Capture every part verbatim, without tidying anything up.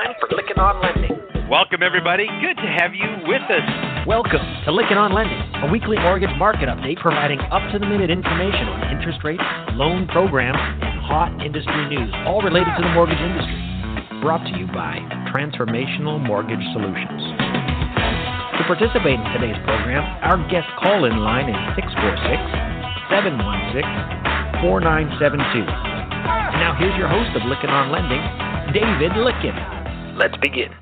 time for Lykken on Lending. Welcome, everybody. Good to have you with us. Welcome to Lykken on Lending, a weekly mortgage market update providing up-to-the-minute information on interest rates, loan programs, and hot industry news, all related to the mortgage industry. Brought to you by Transformational Mortgage Solutions. To participate in today's program, our guest call-in line is six four six, seven one six, four nine seven two. Now here's your host of Lykken on Lending, David Lykken. Let's begin.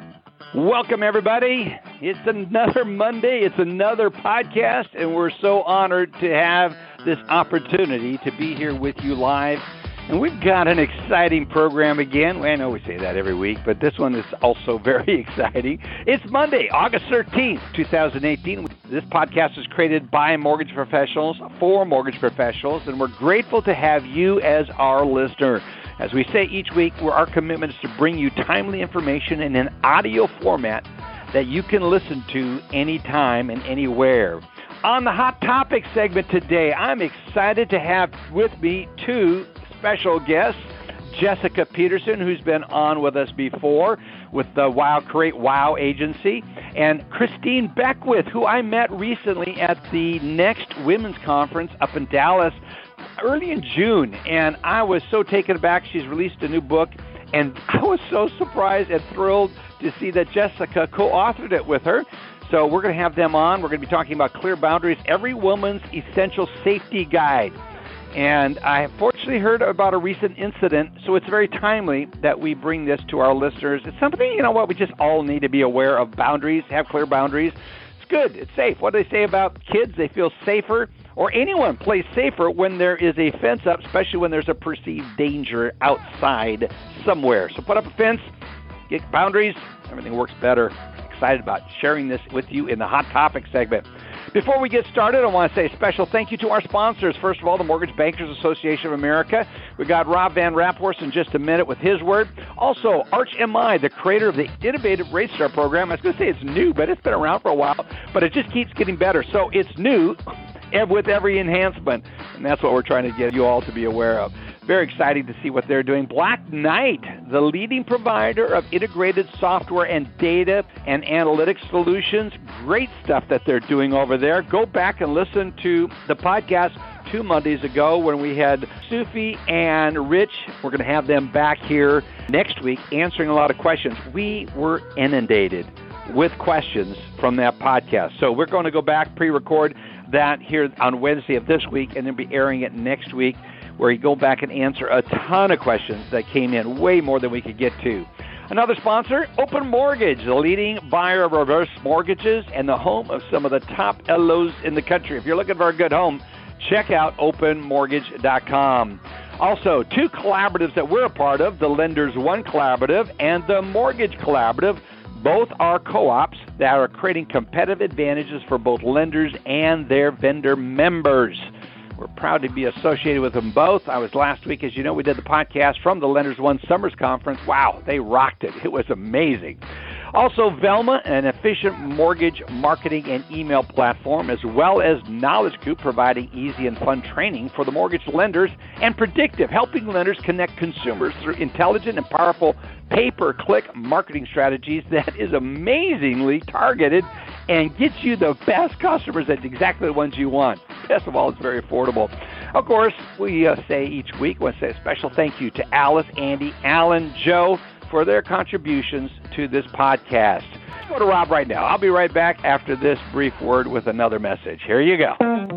Welcome, everybody. It's another Monday. It's another podcast, and we're so honored to have this opportunity to be here with you live. And we've got an exciting program again. I know we say that every week, but this one is also very exciting. It's Monday, August thirteenth, twenty eighteen. This podcast is created by mortgage professionals for mortgage professionals, and we're grateful to have you as our listener. As we say each week, our commitment is to bring you timely information in an audio format that you can listen to anytime and anywhere. On the Hot Topics segment today, I'm excited to have with me two special guests, Jessica Peterson, who's been on with us before with the Wow Create Wow agency, and Christine Beckwith, who I met recently at the Next Women's Conference up in Dallas early in June, and I was so taken aback. She's released a new book, and I was so surprised and thrilled to see that Jessica co-authored it with her. So we're going to have them on. We're going to be talking about Clear Boundaries, Every Woman's Essential Safety Guide. And I fortunately heard about a recent incident, so it's very timely that we bring this to our listeners. It's something, you know what, we just all need to be aware of. Boundaries, have clear boundaries. It's good. It's safe. What do they say about kids? They feel safer, or anyone plays safer when there is a fence up, especially when there's a perceived danger outside somewhere. So put up a fence, get boundaries, everything works better. Excited about sharing this with you in the Hot Topic segment. Before we get started, I want to say a special thank you to our sponsors. First of all, the Mortgage Bankers Association of America. We got Rob Van Raphorst in just a minute with his word. Also, Arch M I, the creator of the innovative RateStar program. I was going to say it's new, but it's been around for a while. But it just keeps getting better. So it's new with every enhancement. And that's what we're trying to get you all to be aware of. Very exciting to see what they're doing. Black Knight, the leading provider of integrated software and data and analytics solutions. Great stuff that they're doing over there. Go back and listen to the podcast two Mondays ago when we had Sufi and Rich. We're going to have them back here next week answering a lot of questions. We were inundated with questions from that podcast. So we're going to go back, pre-record that here on Wednesday of this week, and then be airing it next week, where you go back and answer a ton of questions that came in, way more than we could get to. Another sponsor, Open Mortgage, the leading buyer of reverse mortgages and the home of some of the top L Os in the country. If you're looking for a good home, check out open mortgage dot com. Also, two collaboratives that we're a part of, the Lenders One Collaborative and the Mortgage Collaborative. Both are co-ops that are creating competitive advantages for both lenders and their vendor members. We're proud to be associated with them both. I was last week, as you know, we did the podcast from the Lenders One Summers Conference. Wow, they rocked it. It was amazing. Also, Velma, an efficient mortgage marketing and email platform, as well as Knowledge Coop, providing easy and fun training for the mortgage lenders, and Predictive, helping lenders connect consumers through intelligent and powerful pay-per-click marketing strategies that is amazingly targeted and gets you the best customers at exactly the ones you want. Best of all, it's very affordable. Of course, we uh, say each week, we want to say a special thank you to Alice, Andy, Alan, Joe, for their contributions to this podcast. Let's go to Rob right now. I'll be right back after this brief word with another message. Here you go.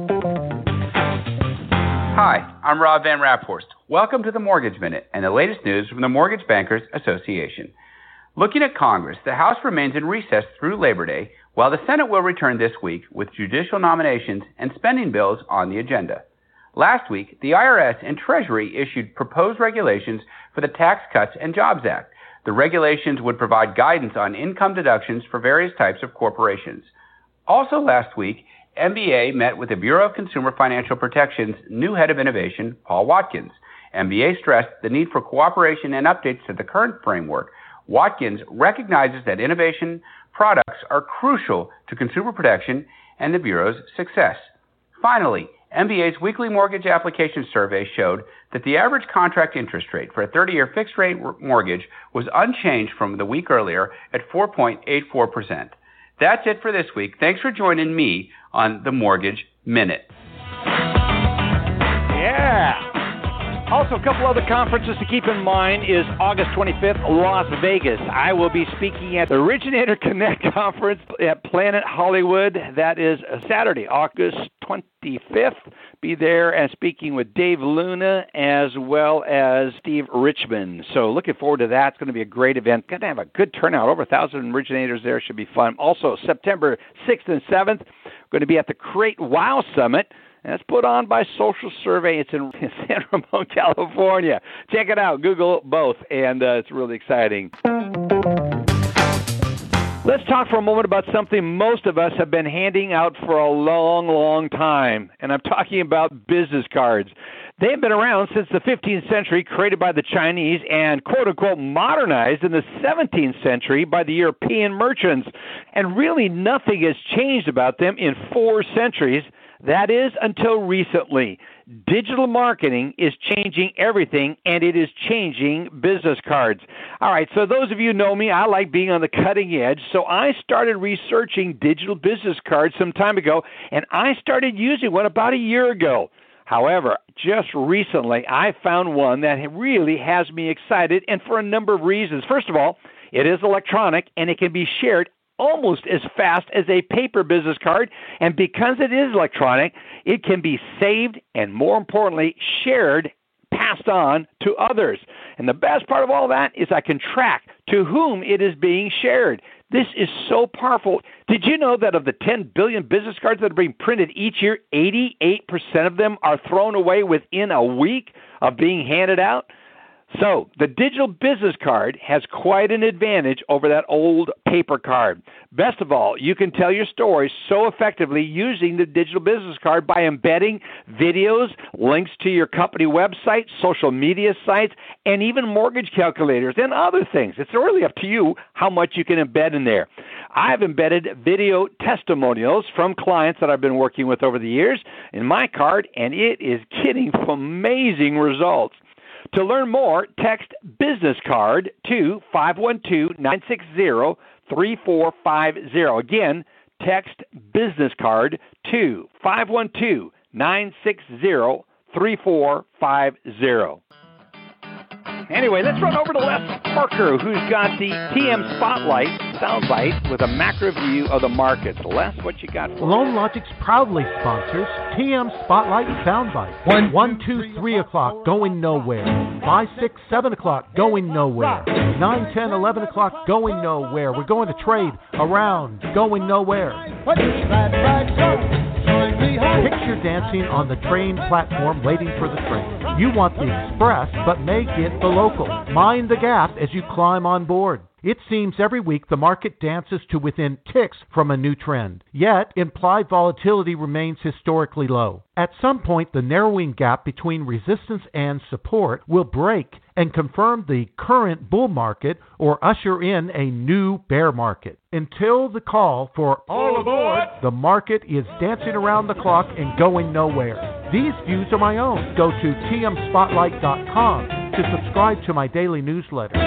Hi, I'm Rob Van Raphorst. Welcome to the Mortgage Minute and the latest news from the Mortgage Bankers Association. Looking at Congress, the House remains in recess through Labor Day, while the Senate will return this week with judicial nominations and spending bills on the agenda. Last week, the I R S and Treasury issued proposed regulations for the Tax Cuts and Jobs Act. The regulations would provide guidance on income deductions for various types of corporations. Also last week, M B A met with the Bureau of Consumer Financial Protection's new head of innovation, Paul Watkins. M B A stressed the need for cooperation and updates to the current framework. Watkins recognizes that innovation products are crucial to consumer protection and the Bureau's success. Finally, M B A's weekly mortgage application survey showed that the average contract interest rate for a thirty-year fixed-rate mortgage was unchanged from the week earlier at four point eight four percent. That's it for this week. Thanks for joining me on the Mortgage Minute. Yeah. Also, a couple other conferences to keep in mind is August twenty-fifth, Las Vegas. I will be speaking at the Originator Connect Conference at Planet Hollywood. That is Saturday, August twenty-fifth. Be there and speaking with Dave Luna as well as Steve Richmond. So looking forward to that. It's going to be a great event. Going to have a good turnout. Over a thousand originators there. Should be fun. Also, September sixth and seventh, going to be at the Create Wow Summit. That's put on by Social Survey. It's in San Ramon, California. Check it out. Google both, and uh, it's really exciting. Let's talk for a moment about something most of us have been handing out for a long, long time, and I'm talking about business cards. They've been around since the fifteenth century, created by the Chinese, and quote-unquote modernized in the seventeenth century by the European merchants. And really nothing has changed about them in four centuries. That is, until recently. Digital marketing is changing everything, and it is changing business cards. All right, so those of you who know me, I like being on the cutting edge, so I started researching digital business cards some time ago, and I started using one about a year ago. However, just recently, I found one that really has me excited, and for a number of reasons. First of all, it is electronic, and it can be shared almost as fast as a paper business card, and because it is electronic, it can be saved and, more importantly, shared, passed on to others. And the best part of all that is I can track to whom it is being shared. This is so powerful. Did you know that of the ten billion business cards that are being printed each year, eighty-eight percent of them are thrown away within a week of being handed out? So the digital business card has quite an advantage over that old paper card. Best of all, you can tell your story so effectively using the digital business card by embedding videos, links to your company website, social media sites, and even mortgage calculators and other things. It's really up to you how much you can embed in there. I've embedded video testimonials from clients that I've been working with over the years in my card, and it is getting amazing results. To learn more, text business card to five one two, nine six zero, three four five zero. Again, text business card to five one two, nine six zero, three four five zero. Anyway, let's run over to Les Parker, who's got the T M Spotlight soundbite with a macro view of the markets. Les, what you got for Loan Logics proudly sponsors T M Spotlight soundbite. One, one, two, three o'clock, going nowhere. Five, six, seven o'clock, going nowhere. Nine, ten, eleven o'clock, going nowhere. We're going to trade around, going nowhere. Picture dancing on the train platform waiting for the train. You want the express, but make it the local. Mind the gap as you climb on board. It seems every week the market dances to within ticks from a new trend. Yet, implied volatility remains historically low. At some point, the narrowing gap between resistance and support will break and confirm the current bull market or usher in a new bear market. Until the call for all aboard, the market is dancing around the clock and going nowhere. These views are my own. Go to T M spotlight dot com to subscribe to my daily newsletter.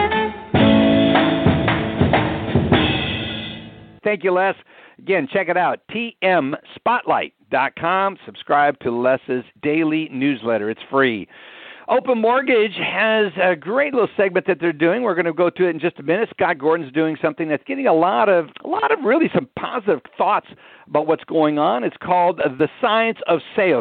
Thank you, Les. Again, check it out, T M spotlight dot com. Subscribe to Les's daily newsletter. It's free. Open Mortgage has a great little segment that they're doing. We're going to go to it in just a minute. Scott Gordon's doing something that's getting a lot of, a lot of really some positive thoughts about what's going on. It's called The Science of Sales.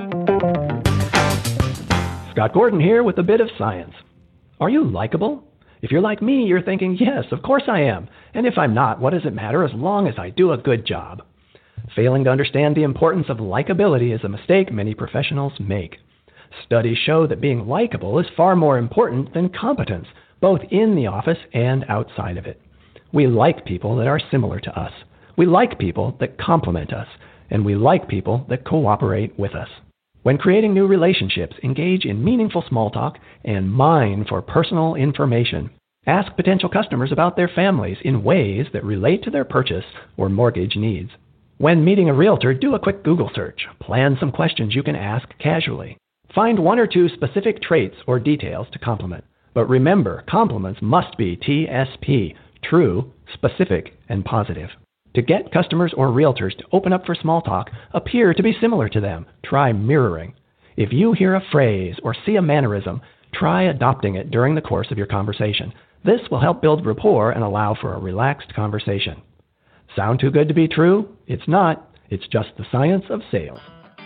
Scott Gordon here with a bit of science. Are you likable? If you're like me, you're thinking, yes, of course I am. And if I'm not, what does it matter as long as I do a good job? Failing to understand the importance of likability is a mistake many professionals make. Studies show that being likable is far more important than competence, both in the office and outside of it. We like people that are similar to us. We like people that complement us. And we like people that cooperate with us. When creating new relationships, engage in meaningful small talk and mine for personal information. Ask potential customers about their families in ways that relate to their purchase or mortgage needs. When meeting a realtor, do a quick Google search. Plan some questions you can ask casually. Find one or two specific traits or details to compliment. But remember, compliments must be T S P, true, specific, and positive. To get customers or realtors to open up for small talk, appear to be similar to them. Try mirroring. If you hear a phrase or see a mannerism, try adopting it during the course of your conversation. This will help build rapport and allow for a relaxed conversation. Sound too good to be true? It's not. It's just the science of sales.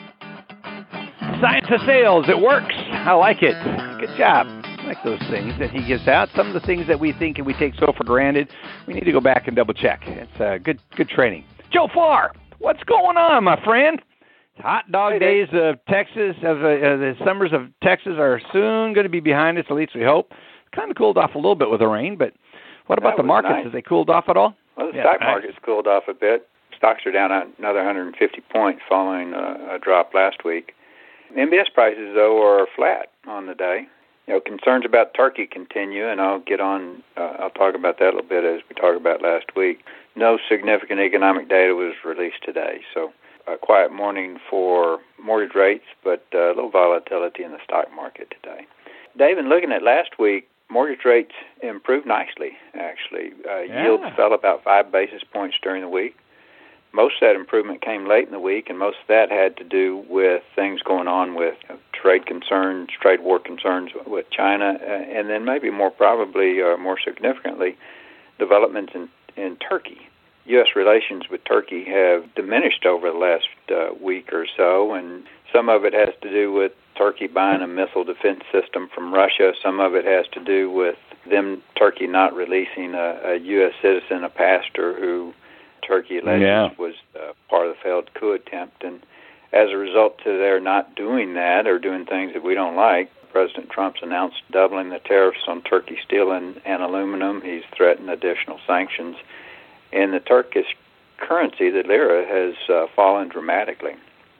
Science of sales. It works. I like it. Good job. I like those things that he gives out. Some of the things that we think and we take so for granted, we need to go back and double check. It's uh, good good training. Joe Farr, what's going on, my friend? Hot dog hey, days of Texas, of uh, the summers of Texas are soon going to be behind us, at least we hope. Kind of cooled off a little bit with the rain, but what about the markets? Nice. Have they cooled off at all? Well, the yeah, stock nice. market's cooled off a bit. Stocks are down another one hundred fifty points following a, a drop last week. M B S prices, though, are flat on the day. You know, concerns about Turkey continue, and I'll get on, uh, I'll talk about that a little bit as we talked about last week. No significant economic data was released today, so a quiet morning for mortgage rates, but uh, a little volatility in the stock market today. Dave, in looking at last week, mortgage rates improved nicely, actually. Uh, yeah. Yields fell about five basis points during the week. Most of that improvement came late in the week, and most of that had to do with things going on with uh, trade concerns, trade war concerns with China, uh, and then maybe more probably, uh, more significantly, developments in, in Turkey. U S relations with Turkey have diminished over the last uh, week or so, and some of it has to do with Turkey buying a missile defense system from Russia. Some of it has to do with them, Turkey, not releasing a, a U S citizen, a pastor who Turkey alleges yeah. was uh, part of the failed coup attempt. And as a result to their not doing that or doing things that we don't like, President Trump's announced doubling the tariffs on Turkey steel and, and aluminum. He's threatened additional sanctions. And the Turkish currency, the lira, has uh, fallen dramatically.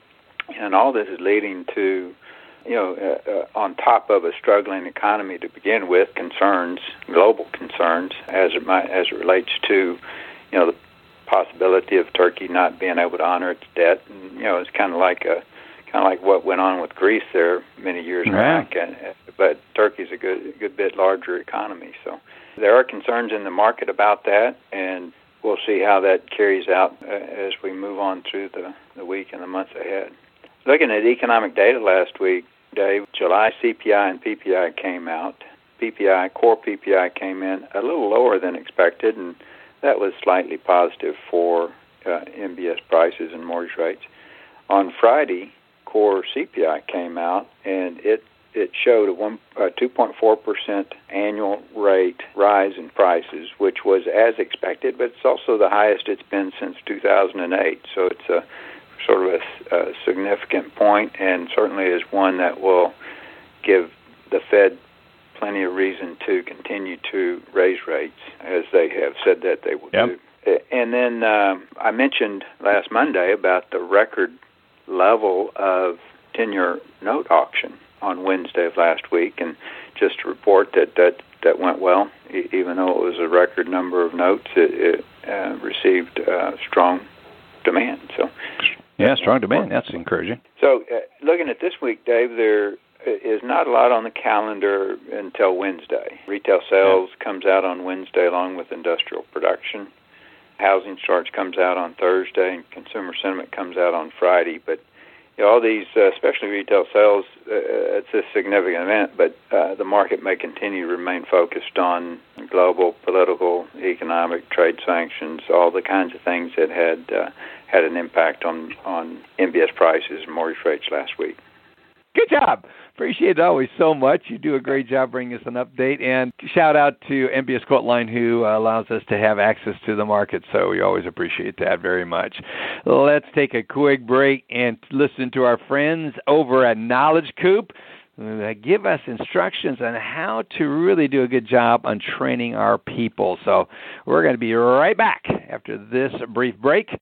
And all this is leading to, you know, uh, uh, on top of a struggling economy to begin with, concerns, global concerns, as it might, as it relates to, you know, the possibility of Turkey not being able to honor its debt. And, you know, it's kind of like a, kind of like what went on with Greece there many years yeah. back. And, but Turkey's a good, good bit larger economy, so there are concerns in the market about that, and we'll see how that carries out uh, as we move on through the, the week and the months ahead. Looking at economic data last week, Dave, July C P I and P P I came out. P P I, core P P I came in a little lower than expected, and that was slightly positive for uh, M B S prices and mortgage rates. On Friday, core C P I came out, and it it showed a, one, a two point four percent annual rate rise in prices, which was as expected, but it's also the highest it's been since two thousand eight. So it's a sort of a, a significant point, and certainly is one that will give the Fed plenty of reason to continue to raise rates, as they have said that they will yep. do. And then uh, I mentioned last Monday about the record level of ten-year note auction on Wednesday of last week, and just to report that that, that went well. E- even though it was a record number of notes, it, it uh, received uh, strong demand. So, yeah, strong demand. That's encouraging. So, uh, looking at this week, Dave, there is not a lot on the calendar until Wednesday. Retail sales yeah. comes out on Wednesday along with industrial production. Housing starts comes out on Thursday, and consumer sentiment comes out on Friday. But you know, all these, uh, especially retail sales, uh, it's a significant event, but uh, the market may continue to remain focused on global, political, economic, trade sanctions, all the kinds of things that had uh, had an impact on, on M B S prices and mortgage rates last week. Good job. Appreciate it always so much. You do a great job bringing us an update. And shout out to M B S Quote Line, who uh, allows us to have access to the market. So we always appreciate that very much. Let's take a quick break and listen to our friends over at Knowledge Coop. Uh, give us instructions on how to really do a good job on training our people. So we're going to be right back after this brief break.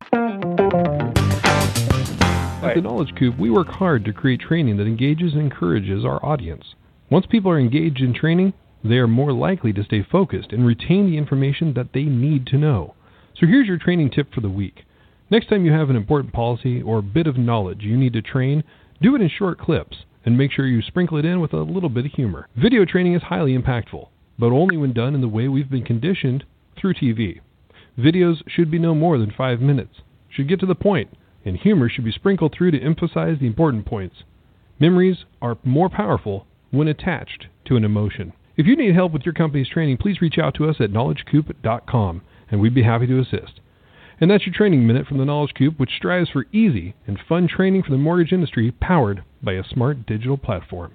At the Knowledge Coop, we work hard to create training that engages and encourages our audience. Once people are engaged in training, they are more likely to stay focused and retain the information that they need to know. So here's your training tip for the week. Next time you have an important policy or bit of knowledge you need to train, do it in short clips and make sure you sprinkle it in with a little bit of humor. Video training is highly impactful, but only when done in the way we've been conditioned through T V. Videos should be no more than five minutes, should get to the point, and humor should be sprinkled through to emphasize the important points. Memories are more powerful when attached to an emotion. If you need help with your company's training, please reach out to us at knowledge coop dot com, and we'd be happy to assist. And that's your Training Minute from the Knowledge Coop, which strives for easy and fun training for the mortgage industry, powered by a smart digital platform.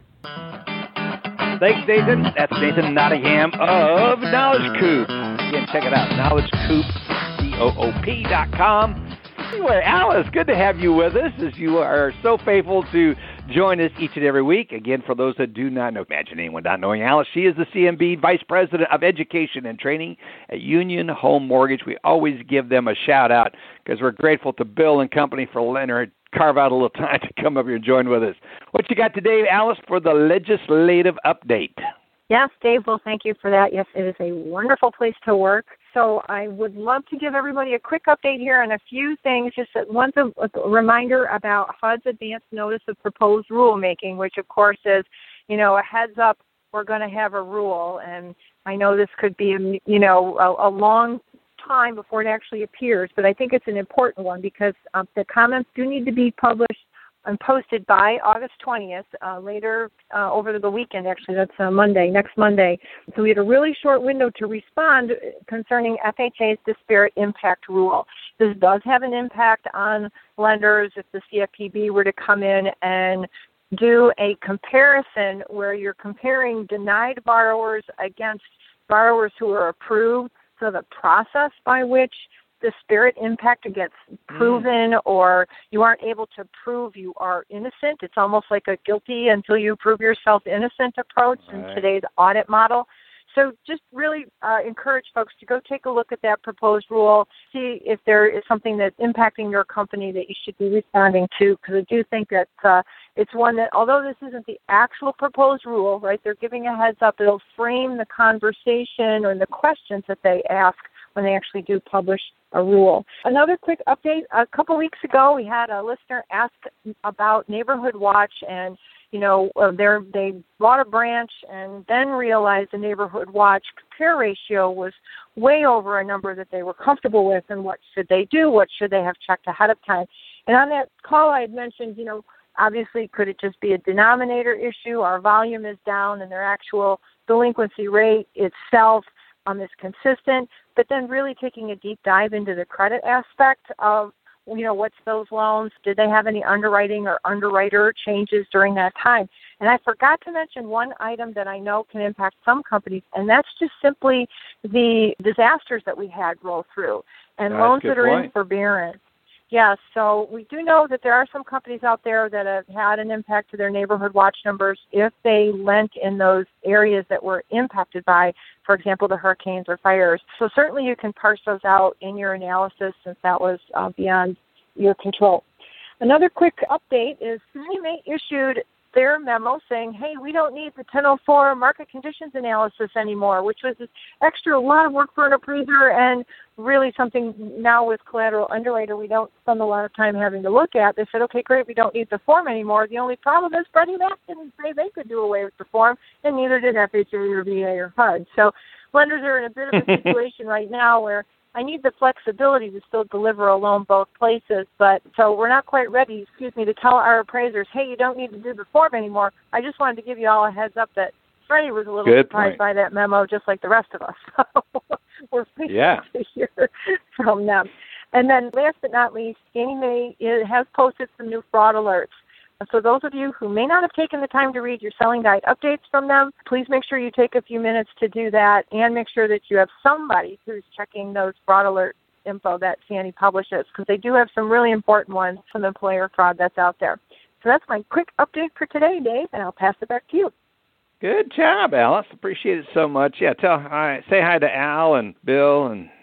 Thanks, Nathan. That's Nathan Nottingham of Knowledge Coop. Again, check it out, knowledge coop, C O O P dot com. Anyway, Alice, good to have you with us, as you are so faithful to join us each and every week. Again, for those that do not know, imagine anyone not knowing Alice, she is the C M B Vice President of Education and Training at Union Home Mortgage. We always give them a shout-out because we're grateful to Bill and company for letting her carve out a little time to come up here and join with us. What you got today, Alice, for the legislative update? Yes, Dave, well, thank you for that. Yes, it is a wonderful place to work. So I would love to give everybody a quick update here on a few things. Just one a reminder about H U D's Advance Notice of Proposed Rulemaking, which, of course, is, you know, a heads up, we're going to have a rule. And I know this could be, you know, a, a long time before it actually appears, but I think it's an important one because um, the comments do need to be published and posted by August twentieth, uh, later uh, over the weekend, actually. That's uh, Monday, next Monday. So we had a really short window to respond concerning F H A's disparate impact rule. This does have an impact on lenders if the C F P B were to come in and do a comparison where you're comparing denied borrowers against borrowers who are approved. So the process by which disparate impact gets proven mm. or you aren't able to prove you are innocent. It's almost like a guilty until you prove yourself innocent approach right. in today's audit model. So just really uh, encourage folks to go take a look at that proposed rule, see if there is something that's impacting your company that you should be responding to, because I do think that uh, it's one that, although this isn't the actual proposed rule, right, they're giving a heads up, it'll frame the conversation or the questions that they ask when they actually do publish a rule. Another quick update, a couple weeks ago we had a listener ask about Neighborhood Watch, and you know, uh, they bought a branch and then realized the Neighborhood Watch compare ratio was way over a number that they were comfortable with, and what should they do, what should they have checked ahead of time. And on that call I had mentioned, you know, obviously could it just be a denominator issue, our volume is down and their actual delinquency rate itself Um, is consistent, but then really taking a deep dive into the credit aspect of, you know, what's those loans? Did they have any underwriting or underwriter changes during that time? And I forgot to mention one item that I know can impact some companies, and that's just simply the disasters that we had roll through and that's loans that are point. in forbearance. Yes, so we do know that there are some companies out there that have had an impact to their Neighborhood Watch numbers if they lent in those areas that were impacted by, for example, the hurricanes or fires. So certainly you can parse those out in your analysis since that was uh, beyond your control. Another quick update is Fannie Mae issued their memo saying, hey, we don't need the ten oh four market conditions analysis anymore, which was this extra lot of work for an appraiser and really something now with collateral underwriter we don't spend a lot of time having to look at. They said, okay, great, we don't need the form anymore. The only problem is Freddie Mac didn't say they could do away with the form, and neither did F H A or V A or H U D. So lenders are in a bit of a situation right now where I need the flexibility to still deliver a loan both places, but so we're not quite ready, excuse me, to tell our appraisers, hey, you don't need to do the form anymore. I just wanted to give you all a heads up that Freddie was a little Good surprised point. by that memo, just like the rest of us. So we're waiting yeah. to hear from them. And then last but not least, Fannie Mae has posted some new fraud alerts. So those of you who may not have taken the time to read your selling guide updates from them, please make sure you take a few minutes to do that and make sure that you have somebody who's checking those fraud alert info that Fannie publishes, because they do have some really important ones from employer fraud that's out there. So that's my quick update for today, Dave, and I'll pass it back to you. Good job, Alice. Appreciate it so much. Yeah, tell hi, say hi to Al and Bill and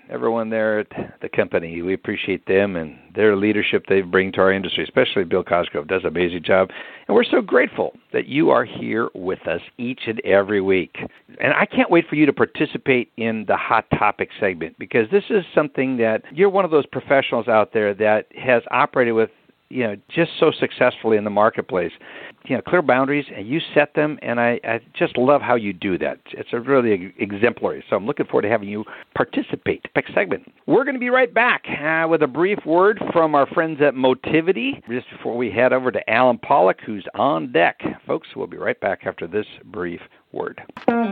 everyone there at the company. We appreciate them and their leadership they bring to our industry, especially Bill Cosgrove does an amazing job. And we're so grateful that you are here with us each and every week. And I can't wait for you to participate in the Hot Topic segment, because this is something that you're one of those professionals out there that has operated with, you know, just so successfully in the marketplace. You know, clear boundaries, and you set them, and I, I just love how you do that. It's a really exemplary. So I'm looking forward to having you participate. Next segment. We're going to be right back uh, with a brief word from our friends at Motivity, just before we head over to Alan Pollock, who's on deck. Folks, we'll be right back after this brief word.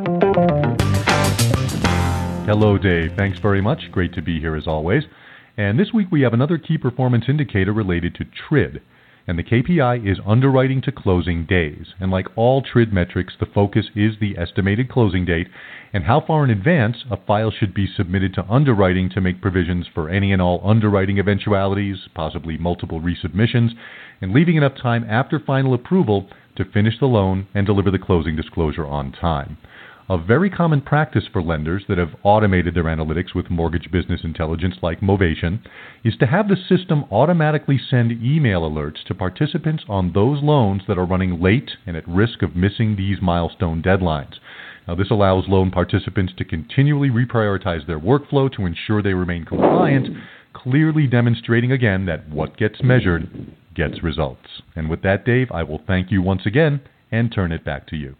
Hello, Dave. Thanks very much. Great to be here as always. And this week we have another key performance indicator related to T R I D. And the K P I is underwriting to closing days. And like all T R I D metrics, the focus is the estimated closing date and how far in advance a file should be submitted to underwriting to make provisions for any and all underwriting eventualities, possibly multiple resubmissions, and leaving enough time after final approval to finish the loan and deliver the closing disclosure on time. A very common practice for lenders that have automated their analytics with mortgage business intelligence like Movation is to have the system automatically send email alerts to participants on those loans that are running late and at risk of missing these milestone deadlines. Now, this allows loan participants to continually reprioritize their workflow to ensure they remain compliant, clearly demonstrating again that what gets measured gets results. And with that, Dave, I will thank you once again and turn it back to you.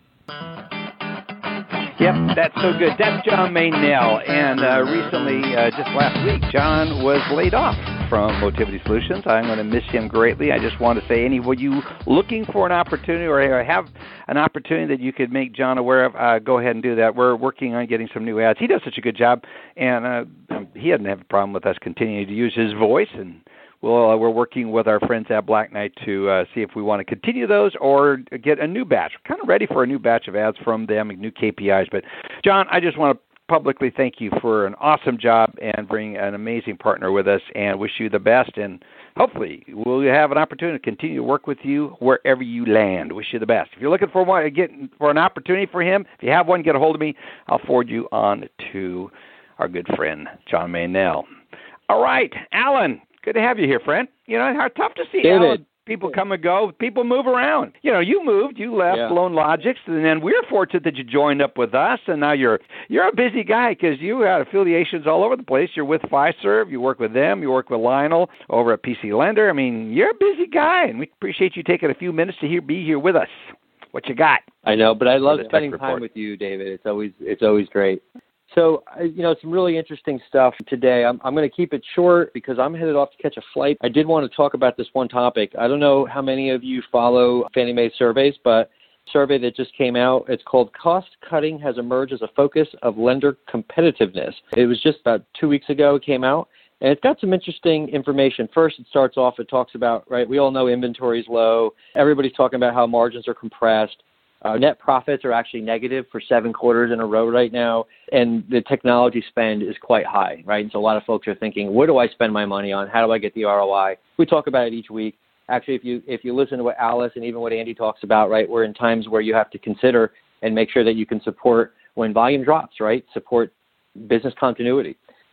Yep, that's so good. That's John Maynell. And uh, recently, uh, just last week, John was laid off from Motivity Solutions. I'm going to miss him greatly. I just want to say, any of you looking for an opportunity or have an opportunity that you could make John aware of, uh, go ahead and do that. We're working on getting some new ads. He does such a good job, and uh, he doesn't have a problem with us continuing to use his voice, and Well, uh, we're working with our friends at Black Knight to uh, see if we want to continue those or get a new batch. We're kind of ready for a new batch of ads from them, new K P Is. But, John, I just want to publicly thank you for an awesome job and bring an amazing partner with us, and wish you the best. And hopefully we'll have an opportunity to continue to work with you wherever you land. Wish you the best. If you're looking for one, get for an opportunity for him, if you have one, get a hold of me. I'll forward you on to our good friend, John Maynell. All right, Alan. Good to have you here, friend. You know, how tough to see Alan. People come and go. People move around. You know, you moved. You left yeah. LoanLogix, and then we're fortunate that you joined up with us, and now you're you're a busy guy because you have affiliations all over the place. You're with Fiserv. You work with them. You work with Lionel over at P C Lender. I mean, you're a busy guy, and we appreciate you taking a few minutes to here, be here with us. What you got? I know, but I love spending time with you, David. It's always it's always great. So, you know, some really interesting stuff today. I'm, I'm going to keep it short because I'm headed off to catch a flight. I did want to talk about this one topic. I don't know how many of you follow Fannie Mae surveys, but a survey that just came out, it's called Cost Cutting Has Emerged as a Focus of Lender Competitiveness. It was just about two weeks ago it came out, and it's got some interesting information. First, it starts off, it talks about, right, we all know inventory is low. Everybody's talking about how margins are compressed. Uh, net profits are actually negative for seven quarters in a row right now, and the technology spend is quite high, right? And so a lot of folks are thinking, what do I spend my money on? How do I get the R O I? We talk about it each week. Actually, if you if you listen to what Alice and even what Andy talks about, right, we're in times where you have to consider and make sure that you can support when volume drops, right? Support business continuity.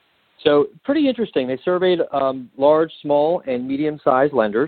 So pretty interesting. They surveyed um, large, small, and medium-sized lenders,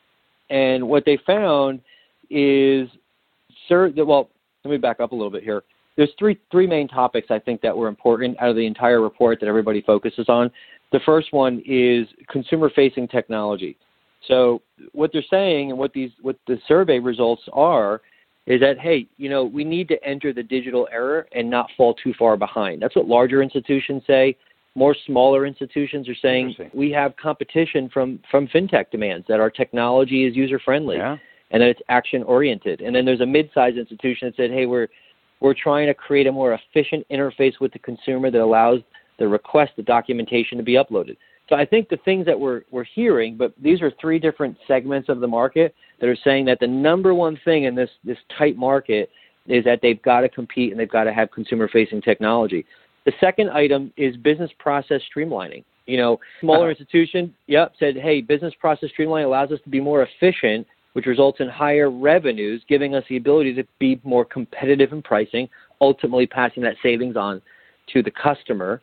and what they found is Sir, well, let me back up a little bit here. There's three three main topics I think that were important out of the entire report that everybody focuses on. The first one is consumer-facing technology. So what they're saying and what these what the survey results are is that, hey, you know, we need to enter the digital era and not fall too far behind. That's what larger institutions say. More smaller institutions are saying we have competition from, from fintech demands, that our technology is user-friendly. Yeah. And that it's action-oriented. And then there's a mid-sized institution that said, hey, we're we're trying to create a more efficient interface with the consumer that allows the request, the documentation to be uploaded. So I think the things that we're we're hearing, but these are three different segments of the market that are saying that the number one thing in this, this tight market is that they've got to compete and they've got to have consumer-facing technology. The second item is business process streamlining. You know, smaller uh-huh. institution, yep, said, hey, business process streamlining allows us to be more efficient, which results in higher revenues, giving us the ability to be more competitive in pricing, ultimately passing that savings on to the customer.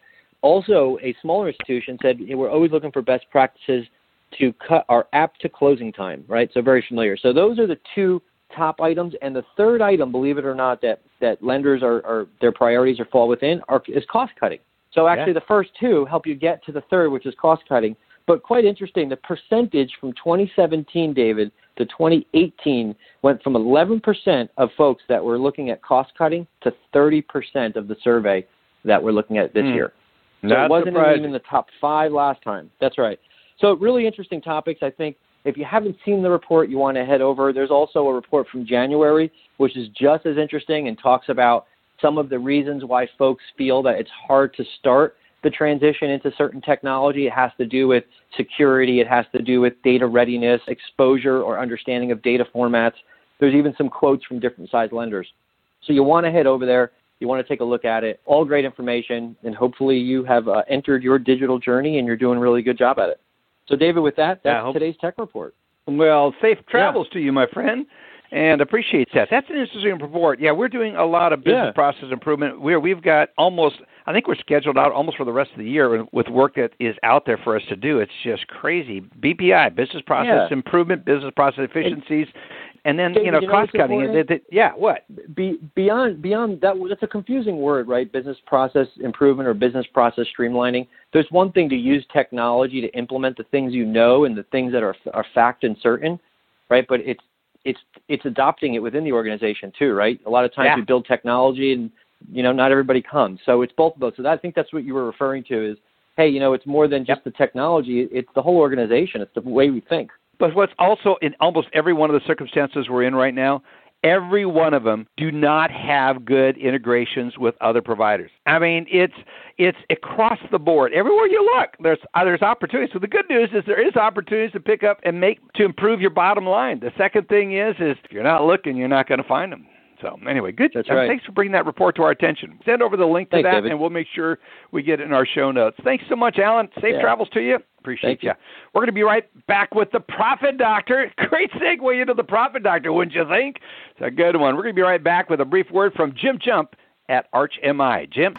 Also, a smaller institution said, hey, we're always looking for best practices to cut our app to closing time, right? So very familiar. So those are the two top items. And the third item, believe it or not, that, that lenders are, are their priorities or fall within are, is cost cutting. So actually yeah. the first two help you get to the third, which is cost cutting. But quite interesting, the percentage from twenty seventeen, David, to twenty eighteen went from eleven percent of folks that were looking at cost cutting to thirty percent of the survey that we're looking at this mm. year. So Not it wasn't surprising. even in the top five last time. That's right. So really interesting topics. I think if you haven't seen the report, you want to head over. There's also a report from January, which is just as interesting and talks about some of the reasons why folks feel that it's hard to start the transition into certain technology. It has to do with security. It has to do with data readiness, exposure, or understanding of data formats. There's even some quotes from different size lenders. So you want to head over there. You want to take a look at it. All great information, and hopefully you have uh, entered your digital journey and you're doing a really good job at it. So, David, with that, that's yeah, today's Tech Report. Well, safe travels yeah. to you, my friend. And appreciate that. That's an interesting report. Yeah, we're doing a lot of business yeah. process improvement. We're, we've got almost, I think we're scheduled out almost for the rest of the year with work that is out there for us to do. It's just crazy. B P I, business process yeah. improvement, business process efficiencies, and, and then, David, you know, you cost cutting. It, it, yeah, what? Be, beyond beyond that, that's a confusing word, right? Business process improvement or business process streamlining. There's one thing to use technology to implement the things you know and the things that are are fact and certain, right? But it's It's it's adopting it within the organization too, right? A lot of times yeah. we build technology and, you know, not everybody comes. So it's both of those. So that, I think that's what you were referring to is, hey, you know, it's more than just yep. the technology. It's the whole organization. It's the way we think. But what's also in almost every one of the circumstances we're in right now, every one of them do not have good integrations with other providers. I mean, it's it's across the board. Everywhere you look, there's uh, there's opportunities. So the good news is there is opportunities to pick up and make to improve your bottom line. The second thing is is if you're not looking, you're not going to find them. So anyway, good. That's right. Thanks for bringing that report to our attention. Send over the link to Thanks, that, David. and we'll make sure we get it in our show notes. Thanks so much, Alan. Safe yeah. travels to you. Appreciate Thank you. you. We're going to be right back with the Profit Doctor. Great segue into the Profit Doctor, wouldn't you think? It's a good one. We're going to be right back with a brief word from Jim Jump at Arch M I. Jim?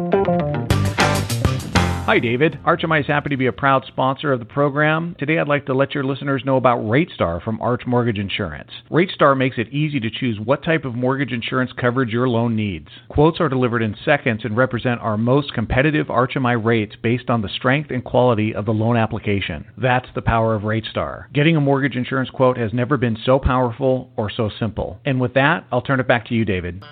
Hi, David. Arch M I is happy to be a proud sponsor of the program. Today, I'd like to let your listeners know about RateStar from Arch Mortgage Insurance. RateStar makes it easy to choose what type of mortgage insurance coverage your loan needs. Quotes are delivered in seconds and represent our most competitive Arch M I rates based on the strength and quality of the loan application. That's the power of RateStar. Getting a mortgage insurance quote has never been so powerful or so simple. And with that, I'll turn it back to you, David.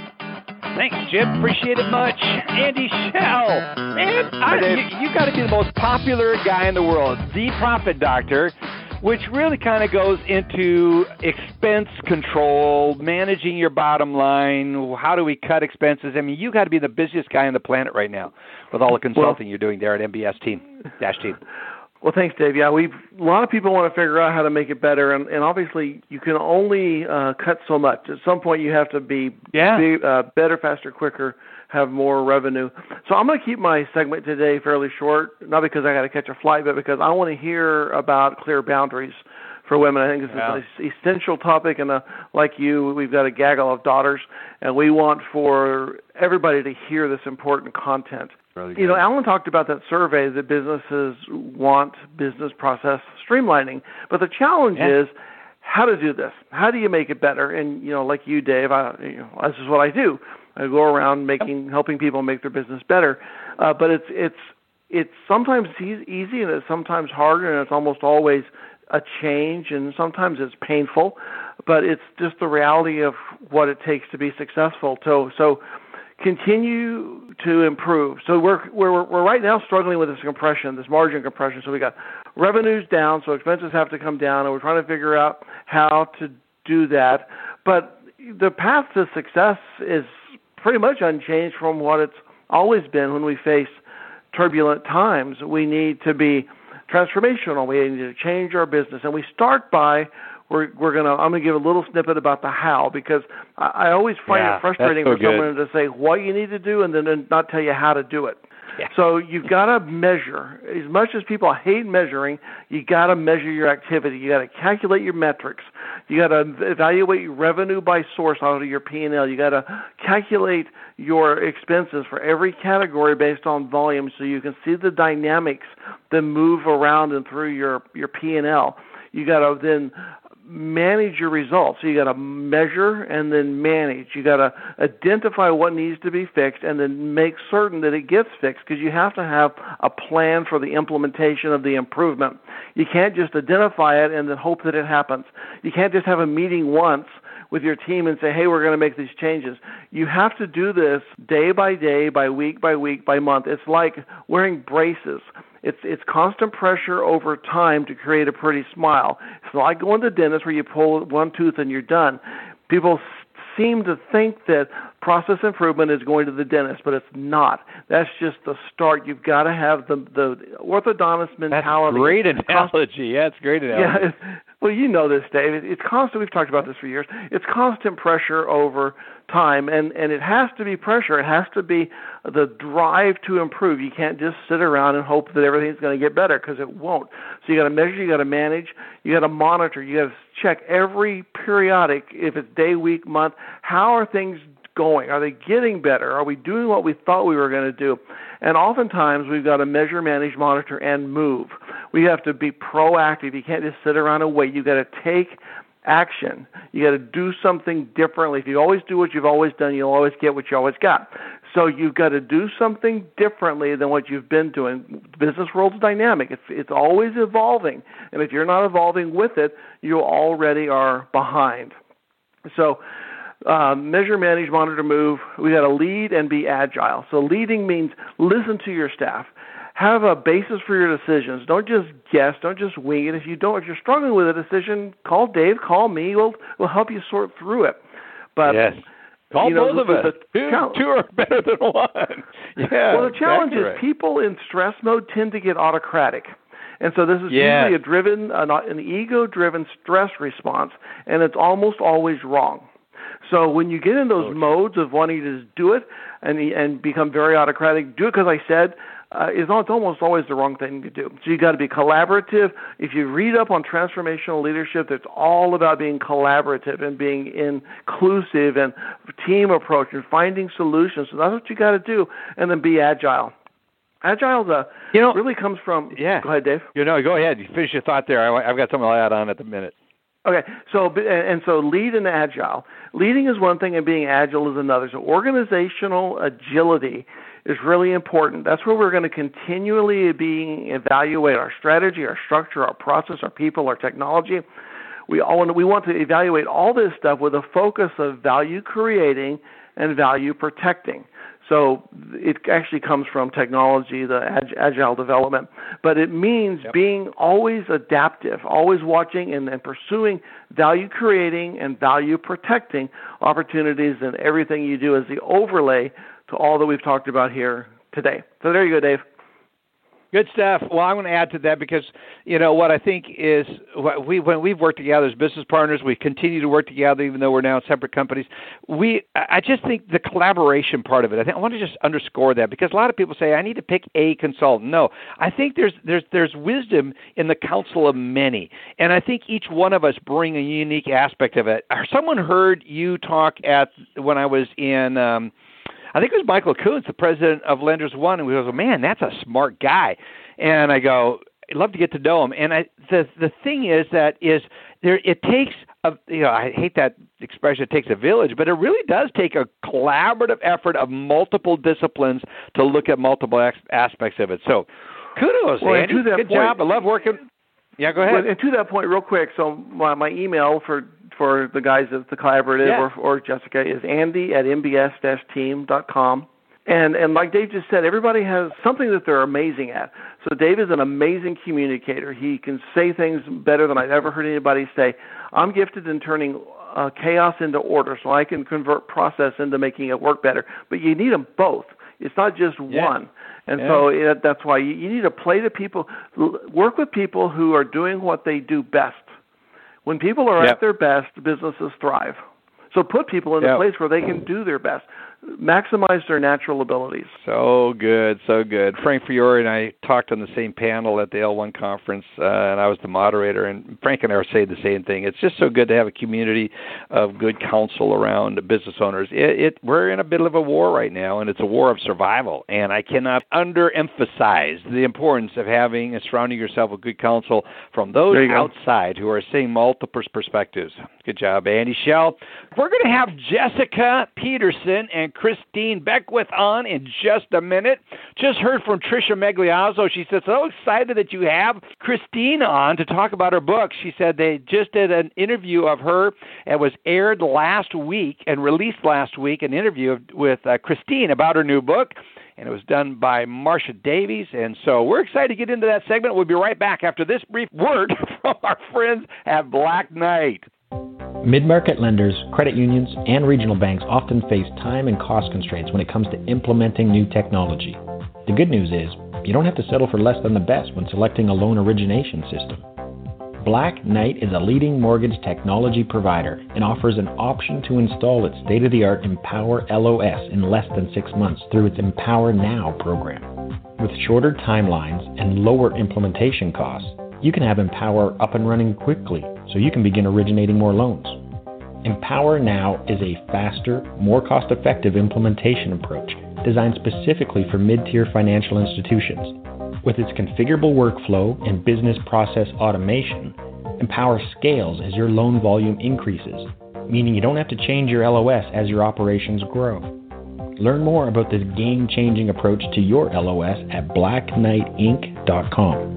Thanks, Jim. Appreciate it much. Andy Schell. Man, I, you, you got to be the most popular guy in the world. The Profit Doctor, which really kind of goes into expense control, managing your bottom line. How do we cut expenses? I mean, you got to be the busiest guy on the planet right now with all the consulting well, you're doing there at M B S Team, Dash Team. Well, thanks, Dave. Yeah, we've a lot of people want to figure out how to make it better, and, and obviously you can only uh, cut so much. At some point, you have to be, yeah. be uh, better, faster, quicker, have more revenue. So I'm going to keep my segment today fairly short, not because I got to catch a flight, but because I want to hear about clear boundaries for women. I think this yeah. is an essential topic, and uh, like you, we've got a gaggle of daughters, and we want for everybody to hear this important content. Really you know, Alan talked about that survey that businesses want business process streamlining, but the challenge yeah. is how to do this. How do you make it better? And, you know, like you, Dave, I, you know, this is what I do. I go around making, helping people make their business better. Uh, but it's it's it's sometimes easy and it's sometimes hard, and it's almost always a change, and sometimes it's painful. But it's just the reality of what it takes to be successful. So so. Continue to improve. So we're we're we're right now struggling with this compression, this margin compression. So we got revenues down, so expenses have to come down, and we're trying to figure out how to do that. But the path to success is pretty much unchanged from what it's always been when we face turbulent times. We need to be transformational. We need to change our business, and we start by We're we're gonna. I'm gonna give a little snippet about the how, because I, I always find yeah, it frustrating so for good. someone to say what you need to do and then not tell you how to do it. Yeah. So you've got to measure. As much as people hate measuring, you got to measure your activity. You got to calculate your metrics. You got to evaluate your revenue by source out of your P and L. You got to calculate your expenses for every category based on volume, so you can see the dynamics that move around and through your your P and L. You got to then manage your results. So you got to measure and then manage. You got to identify what needs to be fixed and then make certain that it gets fixed, because you have to have a plan for the implementation of the improvement. You can't just identify it and then hope that it happens. You can't just have a meeting once with your team and say, hey, we're going to make these changes. You have to do this day by day, by week by week, by month. It's like wearing braces. It's it's constant pressure over time to create a pretty smile. It's like going to the dentist where you pull one tooth and you're done. People seem to think that process improvement is going to the dentist, but it's not. That's just the start. You've got to have the the orthodontist mentality. That's great analogy. Yeah, it's great analogy. Yeah, well, you know this, Dave. It's constant. We've talked about this for years. It's constant pressure over time, and, and it has to be pressure. It has to be the drive to improve. You can't just sit around and hope that everything's going to get better, because it won't. So you got to measure, you got to manage, you got to monitor, you got to check every periodic, if it's day, week, month, how are things going? Are they getting better? Are we doing what we thought we were going to do? And oftentimes we've got to measure, manage, monitor, and move. We have to be proactive. You can't just sit around and wait. You've got to take action. You got to do something differently. If you always do what you've always done, you'll always get what you always got. So you've got to do something differently than what you've been doing. The business world's dynamic. It's it's always evolving. And if you're not evolving with it, you already are behind. So uh, measure, manage, monitor, move. We got to lead and be agile. So leading means listen to your staff. Have a basis for your decisions. Don't just guess. Don't just wing it. If you don't, if you're struggling with a decision, call Dave. Call me. We'll we'll help you sort through it. But yes, call you know, both of us. Two, two are better than one. Yeah. Well, the challenge exactly is right. people in stress mode tend to get autocratic, and so this is yes. usually a driven, an, an ego-driven stress response, and it's almost always wrong. So when you get in those oh, modes of wanting to just do it and and become very autocratic, do it because I said. Uh, is it's almost always the wrong thing to do. So you got to be collaborative. If you read up on transformational leadership, it's all about being collaborative and being inclusive and team approach and finding solutions. So that's what you got to do, and then be agile. Agile, the you know, really comes from. Yeah. Go ahead, Dave. You know, go ahead. You finish your thought there. I, I've got something to add on at the minute. Okay, so and so lead and agile. Leading is one thing, and being agile is another. So organizational agility is really important. That's where we're going to continually be evaluate our strategy, our structure, our process, our people, our technology. We all want to, we want to evaluate all this stuff with a focus of value creating and value protecting. So it actually comes from technology, the ag- agile development, but it means yep. being always adaptive, always watching and, and pursuing value creating and value protecting opportunities in everything you do as the overlay to all that we've talked about here today. So there you go, Dave. Good stuff. Well, I'm going to add to that because, you know, what I think is we when we've worked together as business partners, we continue to work together even though we're now separate companies. We, I just think the collaboration part of it, I think I want to just underscore that because a lot of people say, I need to pick a consultant. No, I think there's there's there's wisdom in the counsel of many. And I think each one of us bring a unique aspect of it. Someone heard you talk at when I was in um, – I think it was Michael Kuntz, the president of Lenders One, and we go, man, that's a smart guy. And I go, I'd love to get to know him. And I, the the thing is that is there it takes a you know I hate that expression, it takes a village, but it really does take a collaborative effort of multiple disciplines to look at multiple ex- aspects of it. So kudos, well, Andy. Good point, job. I love working. Yeah, go ahead. Well, and to that point, real quick. So my, my email for. for the guys at the collaborative yeah. or, or Jessica is Andy at M B S team dot com. And and like Dave just said, everybody has something that they're amazing at. So Dave is an amazing communicator. He can say things better than I've ever heard anybody say. I'm gifted in turning uh, chaos into order, so I can convert process into making it work better. But you need them both. It's not just yeah. one. And yeah. so it, that's why you, you need to play to people, work with people who are doing what they do best. When people are yep. at their best, businesses thrive. So put people in yep. a place where they can do their best. maximize their natural abilities. So good, so good. Frank Fiore and I talked on the same panel at the L one conference, uh, and I was the moderator, and Frank and I are saying the same thing. It's just so good to have a community of good counsel around business owners. It, it We're in a bit of a war right now, and it's a war of survival, and I cannot underemphasize the importance of having and surrounding yourself with good counsel from those outside go. who are seeing multiple perspectives. Good job, Andy Schell. We're going to have Jessica Peterson and Christine Beckwith on in just a minute. Just heard from Tricia Megliazzo. She said, so excited that you have Christine on to talk about her book. She said they just did an interview of her. It was aired last week and released last week, an interview with uh, Christine about her new book. And it was done by Marcia Davies. And so we're excited to get into that segment. We'll be right back after this brief word from our friends at Black Knight. Mid-market lenders, credit unions, and regional banks often face time and cost constraints when it comes to implementing new technology. The good news is, you don't have to settle for less than the best when selecting a loan origination system. Black Knight is a leading mortgage technology provider and offers an option to install its state-of-the-art Empower L O S in less than six months through its Empower Now program. With shorter timelines and lower implementation costs, you can have Empower up and running quickly so you can begin originating more loans. Empower Now is a faster, more cost-effective implementation approach designed specifically for mid-tier financial institutions. With its configurable workflow and business process automation, Empower scales as your loan volume increases, meaning you don't have to change your L O S as your operations grow. Learn more about this game-changing approach to your L O S at black knight inc dot com.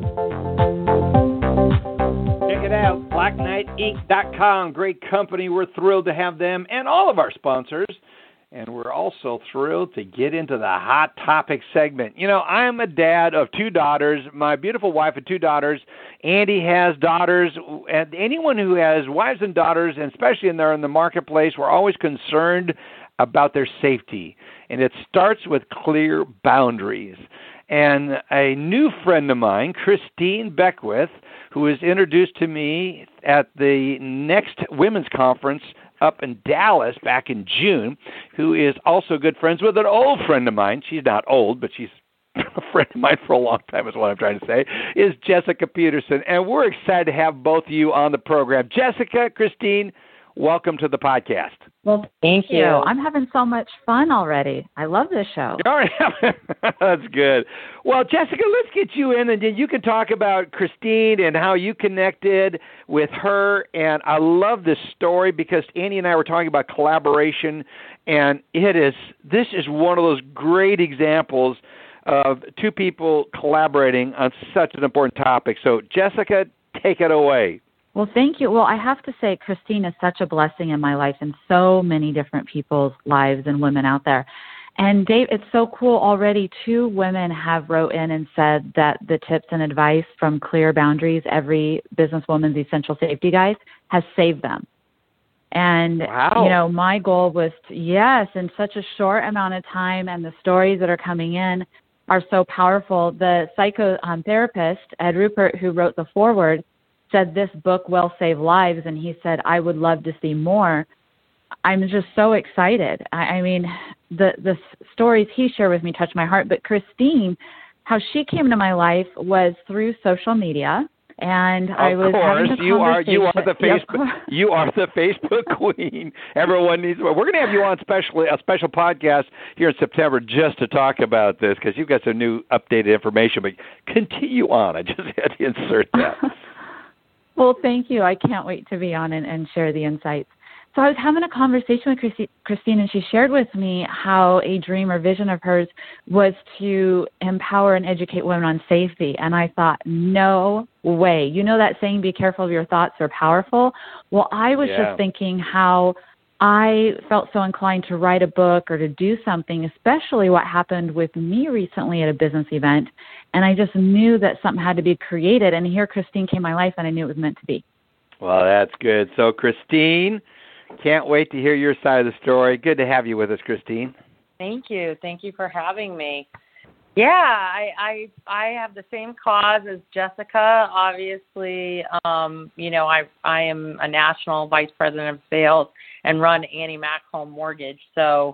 Check it out, black knight inc dot com. Great company. We're thrilled to have them and all of our sponsors. And we're also thrilled to get into the Hot Topic segment. You know, I'm a dad of two daughters, my beautiful wife and two daughters. Andy has daughters. And anyone who has wives and daughters, and especially in there in the marketplace, we're always concerned about their safety. And it starts with clear boundaries. And a new friend of mine, Christine Beckwith, who was introduced to me at the next women's conference up in Dallas back in June, who is also good friends with an old friend of mine. She's not old, but she's a friend of mine for a long time is what I'm trying to say, is Jessica Peterson. And we're excited to have both of you on the program. Jessica, Christine, welcome to the podcast. Well, thank you. I'm having so much fun already. I love this show. All right. That's good. Well, Jessica, let's get you in, and then you can talk about Christine and how you connected with her. And I love this story because Andy and I were talking about collaboration, and it is this is one of those great examples of two people collaborating on such an important topic. So, Jessica, take it away. Well, thank you. Well, I have to say, Christine is such a blessing in my life and so many different people's lives and women out there. And Dave, it's so cool already. Two women have wrote in and said that the tips and advice from Clear Boundaries, every businesswoman's essential safety guide, has saved them. And, wow. you know, my goal was, to, yes, in such a short amount of time, and the stories that are coming in are so powerful. The psychotherapist, Ed Rupert, who wrote the foreword, said this book will save lives, and he said, I would love to see more. I'm just so excited. I, I mean, the the stories he shared with me touched my heart, but Christine, how she came into my life was through social media, and of I was course, having a you are you are the yeah, Facebook you are the Facebook queen. Everyone needs. We're going to have you on specially a special podcast here in September just to talk about this because you've got some new updated information. But continue on. I just had to insert that. Well, thank you. I can't wait to be on and, and share the insights. So I was having a conversation with Christi- Christine, and she shared with me how a dream or vision of hers was to empower and educate women on safety. And I thought, no way. You know that saying, be careful of your thoughts, are powerful? Well, I was yeah. just thinking how I felt so inclined to write a book or to do something, especially what happened with me recently at a business event. And I just knew that something had to be created. And here Christine came in my life, and I knew it was meant to be. Well, that's good. So, Christine, can't wait to hear your side of the story. Good to have you with us, Christine. Thank you. Thank you for having me. Yeah, I I, I have the same cause as Jessica. Obviously, um, you know, I I am a national vice president of sales and run Annie Mac Home Mortgage. So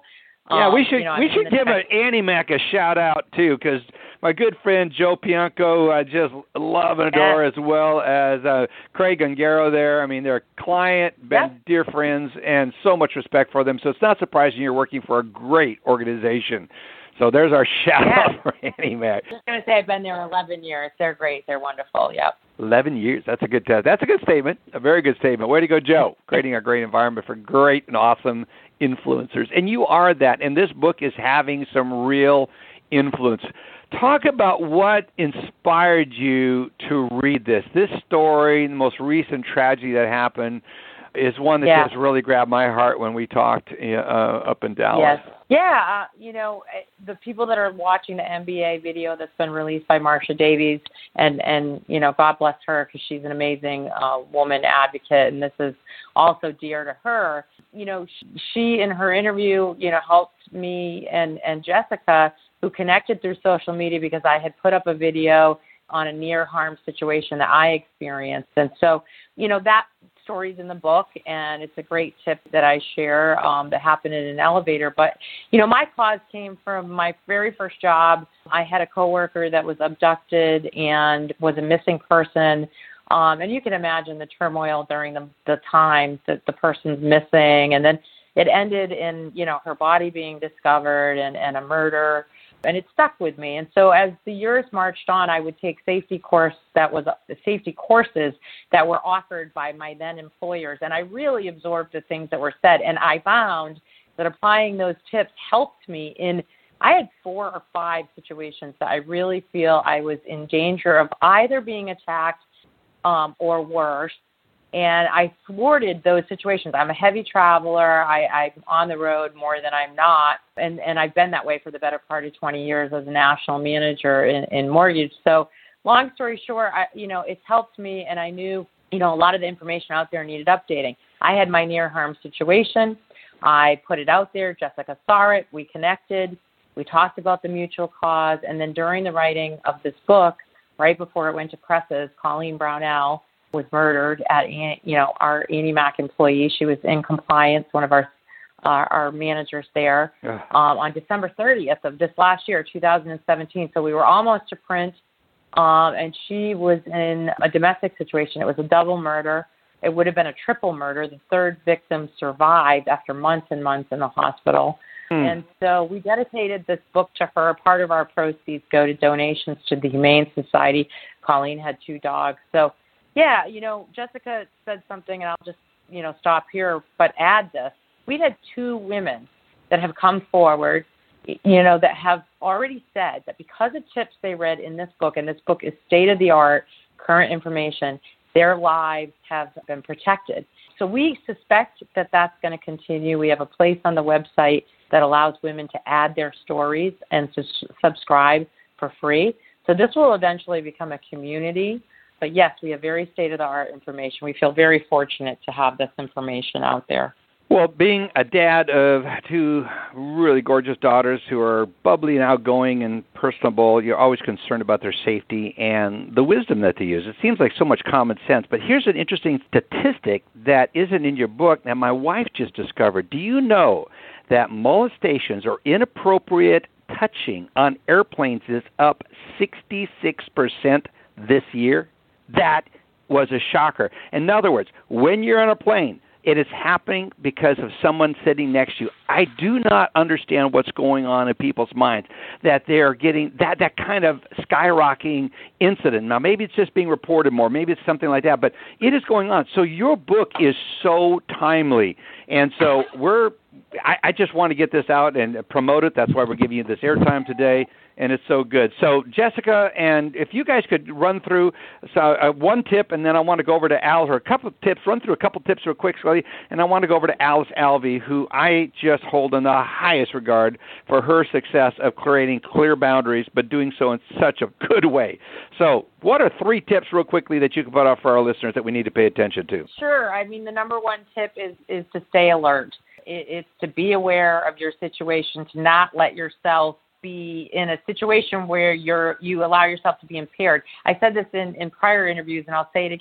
Yeah, um, we should you know, we I'm should in the give tech- a Annie Mac a shout out too, because my good friend Joe Pianco, I just love and adore, Yeah. as well as uh, Craig Ungaro there. I mean, they're a client, been Yep. dear friends, and so much respect for them. So it's not surprising you're working for a great organization. So there's our shout Yeah. out for Annie Mac. I'm just going to say I've been there eleven years. They're great. They're wonderful. Yep. Eleven years. That's a good test. That's a good statement. A very good statement. Way to go, Joe. Creating a great environment for great and awesome influencers. And you are that. And this book is having some real influence. Talk about what inspired you to read this. This story, the most recent tragedy that happened, is one that Yeah. just really grabbed my heart when we talked uh, up in Dallas. Yes. Yeah, uh, you know, the people that are watching the N B A video that's been released by Marsha Davies, and, and you know, God bless her because she's an amazing uh, woman advocate, and this is also dear to her. You know, she, she in her interview, you know, helped me and, and Jessica, who connected through social media because I had put up a video on a near harm situation that I experienced. And so, you know, that story's in the book, and it's a great tip that I share um, that happened in an elevator. But, you know, my cause came from my very first job. I had a coworker that was abducted and was a missing person. Um, and you can imagine the turmoil during the, the time that the person's missing. And then it ended in, you know, her body being discovered and, and a murder. And it stuck with me. And so as the years marched on, I would take safety course that was the safety courses that were offered by my then employers. And I really absorbed the things that were said. And I found that applying those tips helped me in, I had four or five situations that I really feel I was in danger of either being attacked um, or worse. And I thwarted those situations. I'm a heavy traveler. I, I'm on the road more than I'm not. And, and I've been that way for the better part of twenty years as a national manager in, in mortgage. So long story short, I, you know, it's helped me. And I knew, you know, a lot of the information out there needed updating. I had my near harm situation. I put it out there. Jessica saw it. We connected. We talked about the mutual cause. And then during the writing of this book, right before it went to presses, Colleen Brownell was murdered at, you know, our Annie Mac employee. She was in compliance, one of our uh, our managers there, Yeah. um, on December thirtieth of this last year, two thousand seventeen. So we were almost to print, um, and she was in a domestic situation. It was a double murder. It would have been a triple murder. The third victim survived after months and months in the hospital. Hmm. And so we dedicated this book to her. Part of our proceeds go to donations to the Humane Society. Colleen had two dogs. So, yeah, you know, Jessica said something, and I'll just, you know, stop here, but add this. We've had two women that have come forward, you know, that have already said that because of tips they read in this book, and this book is state-of-the-art, current information, their lives have been protected. So we suspect that that's going to continue. We have a place on the website that allows women to add their stories and to s- subscribe for free. So this will eventually become a community. But yes, we have very state-of-the-art information. We feel very fortunate to have this information out there. Well, being a dad of two really gorgeous daughters who are bubbly and outgoing and personable, you're always concerned about their safety and the wisdom that they use. It seems like so much common sense. But here's an interesting statistic that isn't in your book that my wife just discovered. Do you know that molestations or inappropriate touching on airplanes is up sixty-six percent this year? That was a shocker. In other words, when you're on a plane, it is happening because of someone sitting next to you. I do not understand what's going on in people's minds, that they're getting that, that kind of skyrocketing incident. Now, maybe it's just being reported more. Maybe it's something like that, but it is going on. So your book is so timely. And so we're I, I just want to get this out and promote it. That's why we're giving you this airtime today, and it's so good. So, Jessica, and if you guys could run through so, uh, one tip, and then I want to go over to Al, or a couple of tips, run through a couple of tips real quickly, and I want to go over to Alice Alvey, who I just hold in the highest regard for her success of creating clear boundaries, but doing so in such a good way. So, what are three tips real quickly that you can put out for our listeners that we need to pay attention to? Sure. I mean, the number one tip is, is to stay alert. It, it's to be aware of your situation, to not let yourself be in a situation where you're you allow yourself to be impaired. I said this in, in prior interviews, and I'll say it again.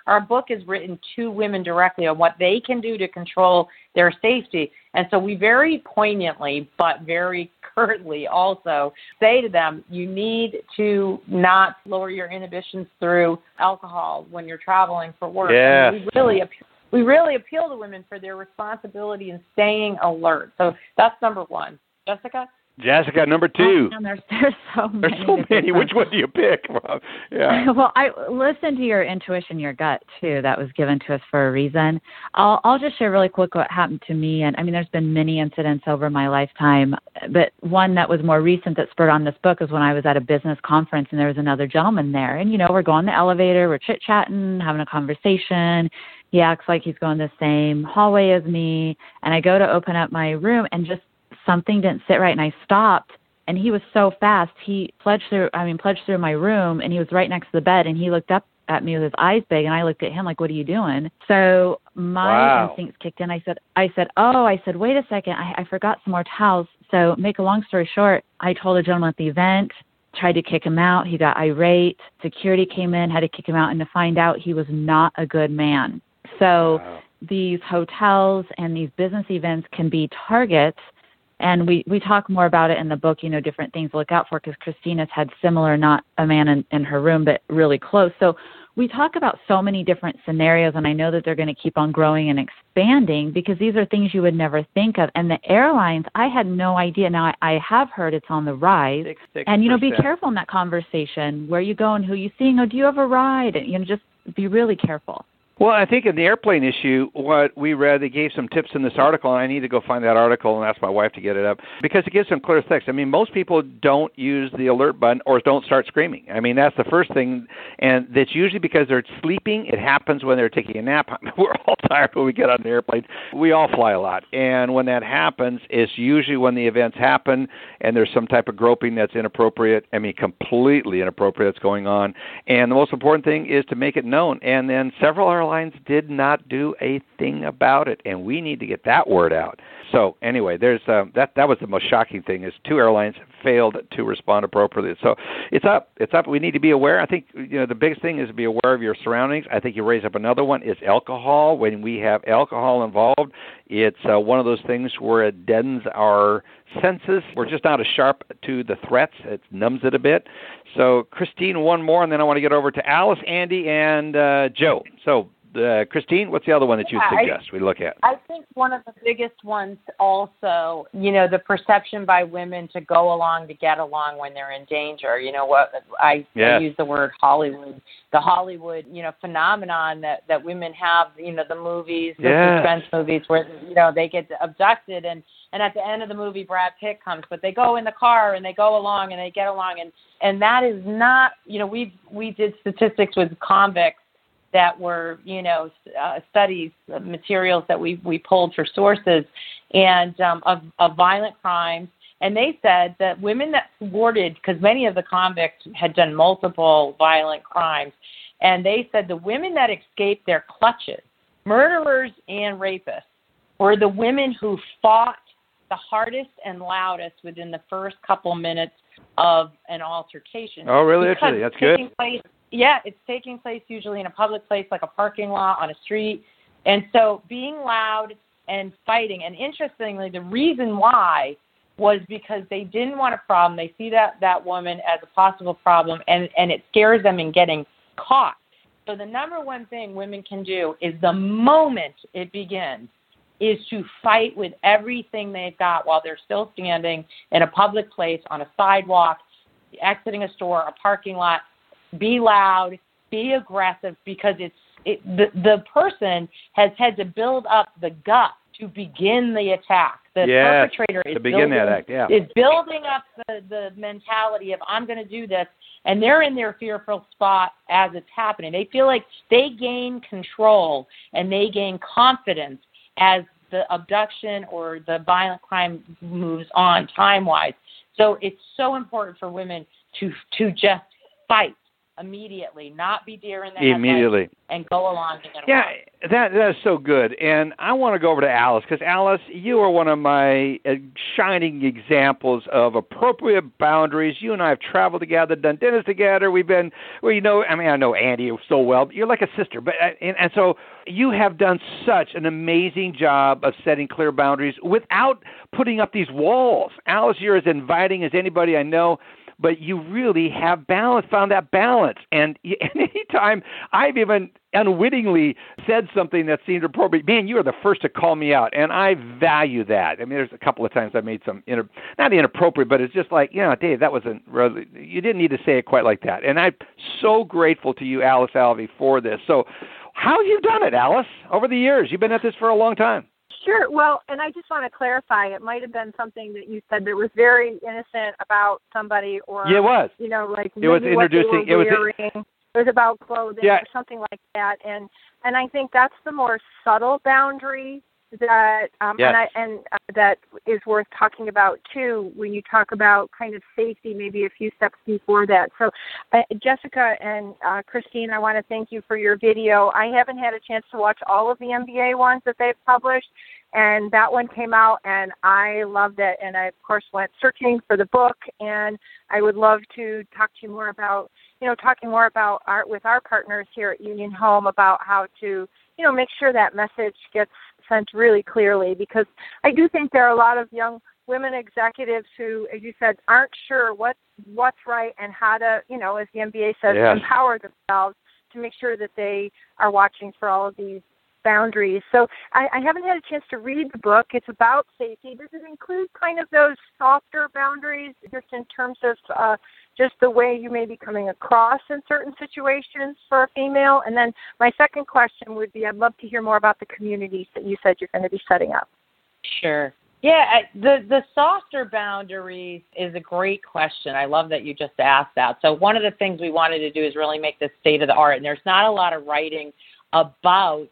our book is written to women directly on what they can do to control their safety. And so we very poignantly, but very curtly also say to them, you need to not lower your inhibitions through alcohol when you're traveling for work. Yes. And we really appeal, we really appeal to women for their responsibility in staying alert. So that's number one. Jessica? Jessica, number two. Oh, and there's, there's so many. There's so many. Which one do you pick? Yeah. Well, I listen to your intuition, your gut too. That was given to us for a reason. I'll I'll just share really quick what happened to me. And I mean, there's been many incidents over my lifetime, but one that was more recent that spurred on this book is when I was at a business conference and there was another gentleman there. And you know, we're going in the elevator, we're chit chatting, having a conversation. He acts like he's going the same hallway as me, and I go to open up my room and just something didn't sit right, and I stopped, and he was so fast. He pledged through, I mean, pledged through my room, and he was right next to the bed, and he looked up at me with his eyes big, and I looked at him like, what are you doing? So my wow. instincts kicked in. I said, I said, oh, I said, wait a second, I, I forgot some more towels. So make a long story short, I told a gentleman at the event, tried to kick him out. He got irate. Security came in, had to kick him out, and to find out he was not a good man. So wow. these hotels and these business events can be targets. And we, we talk more about it in the book, you know, different things to look out for, because Christina's had similar, not a man in, in her room, but really close. So we talk about so many different scenarios, and I know that they're going to keep on growing and expanding because these are things you would never think of. And the airlines, I had no idea. Now, I, I have heard it's on the rise. Six, six and, you know, be percent. careful in that conversation. Where you go and who you seeing? Oh, do you have a ride? And, you know, just be really careful. Well, I think in the airplane issue, what we read, they gave some tips in this article, and I need to go find that article and ask my wife to get it up, because it gives some clear text. I mean, most people don't use the alert button or don't start screaming. I mean, that's the first thing, and that's usually because they're sleeping. It happens when they're taking a nap. I mean, we're all tired when we get on the airplane. We all fly a lot, and when that happens, it's usually when the events happen and there's some type of groping that's inappropriate, I mean, completely inappropriate that's going on. And the most important thing is to make it known, and then several airlines did not do a thing about it, and we need to get that word out. So anyway, there's uh, that. That was the most shocking thing, is two airlines failed to respond appropriately. So it's up. It's up. We need to be aware. I think you know the biggest thing is to be aware of your surroundings. I think you raise up another one is alcohol. When we have alcohol involved, it's uh, one of those things where it deadens our senses. We're just not as sharp to the threats. It numbs it a bit. So Christine, one more, and then I want to get over to Alice, Andy, and uh, Joe. So. Uh, Christine, what's the other one that you yeah, suggest I, we look at? I think one of the biggest ones also, you know, the perception by women to go along to get along when they're in danger. You know what, I, yes. I use the word Hollywood, the Hollywood, you know, phenomenon that, that women have, you know, the movies, the yes. suspense movies where, you know, they get abducted and, and at the end of the movie, Brad Pitt comes, but they go in the car and they go along and they get along. And, and that is not, you know, we we did statistics with convicts that were, you know, uh, studies, uh, materials that we, we pulled for sources, and um, of, of violent crimes. And they said that women that thwarted, because many of the convicts had done multiple violent crimes, and they said the women that escaped their clutches, murderers and rapists, were the women who fought the hardest and loudest within the first couple minutes of an altercation. Oh, really? Actually, that's good. Place, Yeah, it's taking place usually in a public place like a parking lot, on a street. And so being loud and fighting, and interestingly, the reason why was because they didn't want a problem. They see that, that woman as a possible problem, and, and it scares them in getting caught. So the number one thing women can do is the moment it begins is to fight with everything they've got while they're still standing in a public place, on a sidewalk, exiting a store, a parking lot. Be loud, be aggressive, because it's it, the the person has had to build up the gut to begin the attack. The yes, perpetrator is to begin building, that act, yeah. is building up the, the mentality of, I'm going to do this, and they're in their fearful spot as it's happening. They feel like they gain control and they gain confidence as the abduction or the violent crime moves on time-wise. So it's so important for women to to just fight immediately, not be deer in the immediately and go along to get yeah, along. That that is so good, and I want to go over to Alice because Alice, you are one of my uh, shining examples of appropriate boundaries. You and I have traveled together, done dinners together. We've been, well, you know, I mean, I know Andy so well. But you're like a sister, but uh, and, and so you have done such an amazing job of setting clear boundaries without putting up these walls. Alice, you're as inviting as anybody I know. But you really have balance, found that balance. And anytime I've even unwittingly said something that seemed appropriate, man, you are the first to call me out. And I value that. I mean, there's a couple of times I made some, inter- not inappropriate, but it's just like, you know, Dave, that wasn't really, you didn't need to say it quite like that. And I'm so grateful to you, Alice Alvey, for this. So how have you done it, Alice, over the years? You've been at this for a long time. Sure. Well, and I just want to clarify, it might have been something that you said that was very innocent about somebody or, yeah, it was. you know, like it was introducing, it was, it was it was about clothing yeah. or something like that. And, and I think that's the more subtle boundary that, um, yes. and, I, and uh, that is worth talking about too, when you talk about kind of safety, maybe a few steps before that. So uh, Jessica and uh, Christine, I want to thank you for your video. I haven't had a chance to watch all of the M B A ones that they've published, and that one came out and I loved it. And I, of course, went searching for the book, and I would love to talk to you more about, you know, talking more about our, with our partners here at Union Home about how to, you know, make sure that message gets sent really clearly, because I do think there are a lot of young women executives who, as you said, aren't sure what what's right and how to, you know, as the M B A says, yes. empower themselves to make sure that they are watching for all of these boundaries. So I, I haven't had a chance to read the book. It's about safety. Does it include kind of those softer boundaries, just in terms of uh, just the way you may be coming across in certain situations for a female? And then my second question would be, I'd love to hear more about the communities that you said you're going to be setting up. Sure. Yeah, the the softer boundaries is a great question. I love that you just asked that. So one of the things we wanted to do is really make this state of the art, and there's not a lot of writing about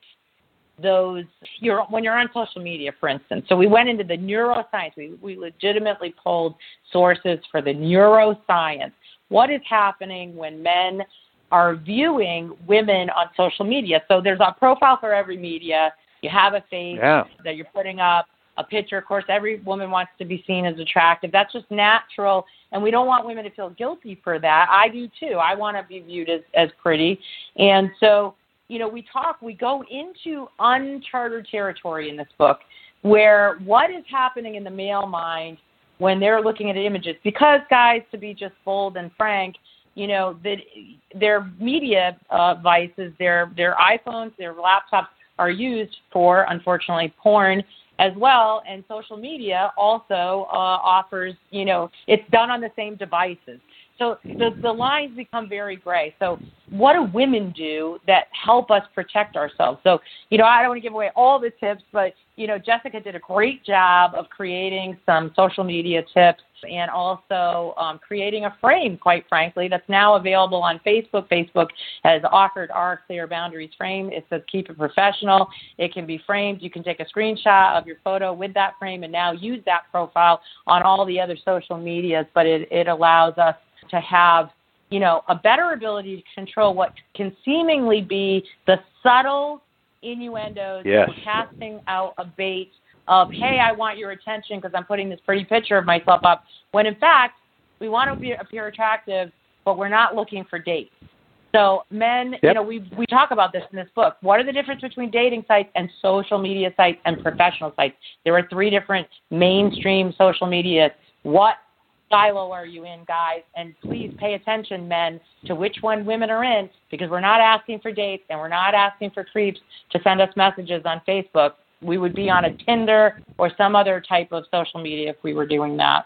those, you're, when you're on social media, for instance. So we went into the neuroscience. We, we legitimately pulled sources for the neuroscience. What is happening when men are viewing women on social media? So there's a profile for every media. You have a face yeah. that you're putting up, a picture. Of course, every woman wants to be seen as attractive. That's just natural, and we don't want women to feel guilty for that. I do too. I want to be viewed as, as pretty. And so, you know, we talk, we go into uncharted territory in this book, where what is happening in the male mind when they're looking at images. Because, guys, to be just bold and frank, you know, that their media uh, devices, their their iPhones, their laptops are used for, unfortunately, porn as well. And social media also uh, offers, you know, it's done on the same devices. So the, the lines become very gray. So what do women do that help us protect ourselves? So, you know, I don't want to give away all the tips, but, you know, Jessica did a great job of creating some social media tips and also um, creating a frame, quite frankly, that's now available on Facebook. Facebook has offered our Clear Boundaries frame. It says keep it professional. It can be framed. You can take a screenshot of your photo with that frame and now use that profile on all the other social medias, but it, it allows us to have, you know, a better ability to control what can seemingly be the subtle innuendos. Yes. We're casting out a bait of, hey, I want your attention because I'm putting this pretty picture of myself up, when in fact, we want to be, appear attractive, but we're not looking for dates. So men, yep. you know, we we talk about this in this book. What are the difference between dating sites and social media sites and professional sites? There are three different mainstream social media. What silo are you in, guys? And please pay attention, men, to which one women are in, because we're not asking for dates and we're not asking for creeps to send us messages on Facebook. We would be on a Tinder or some other type of social media if we were doing that.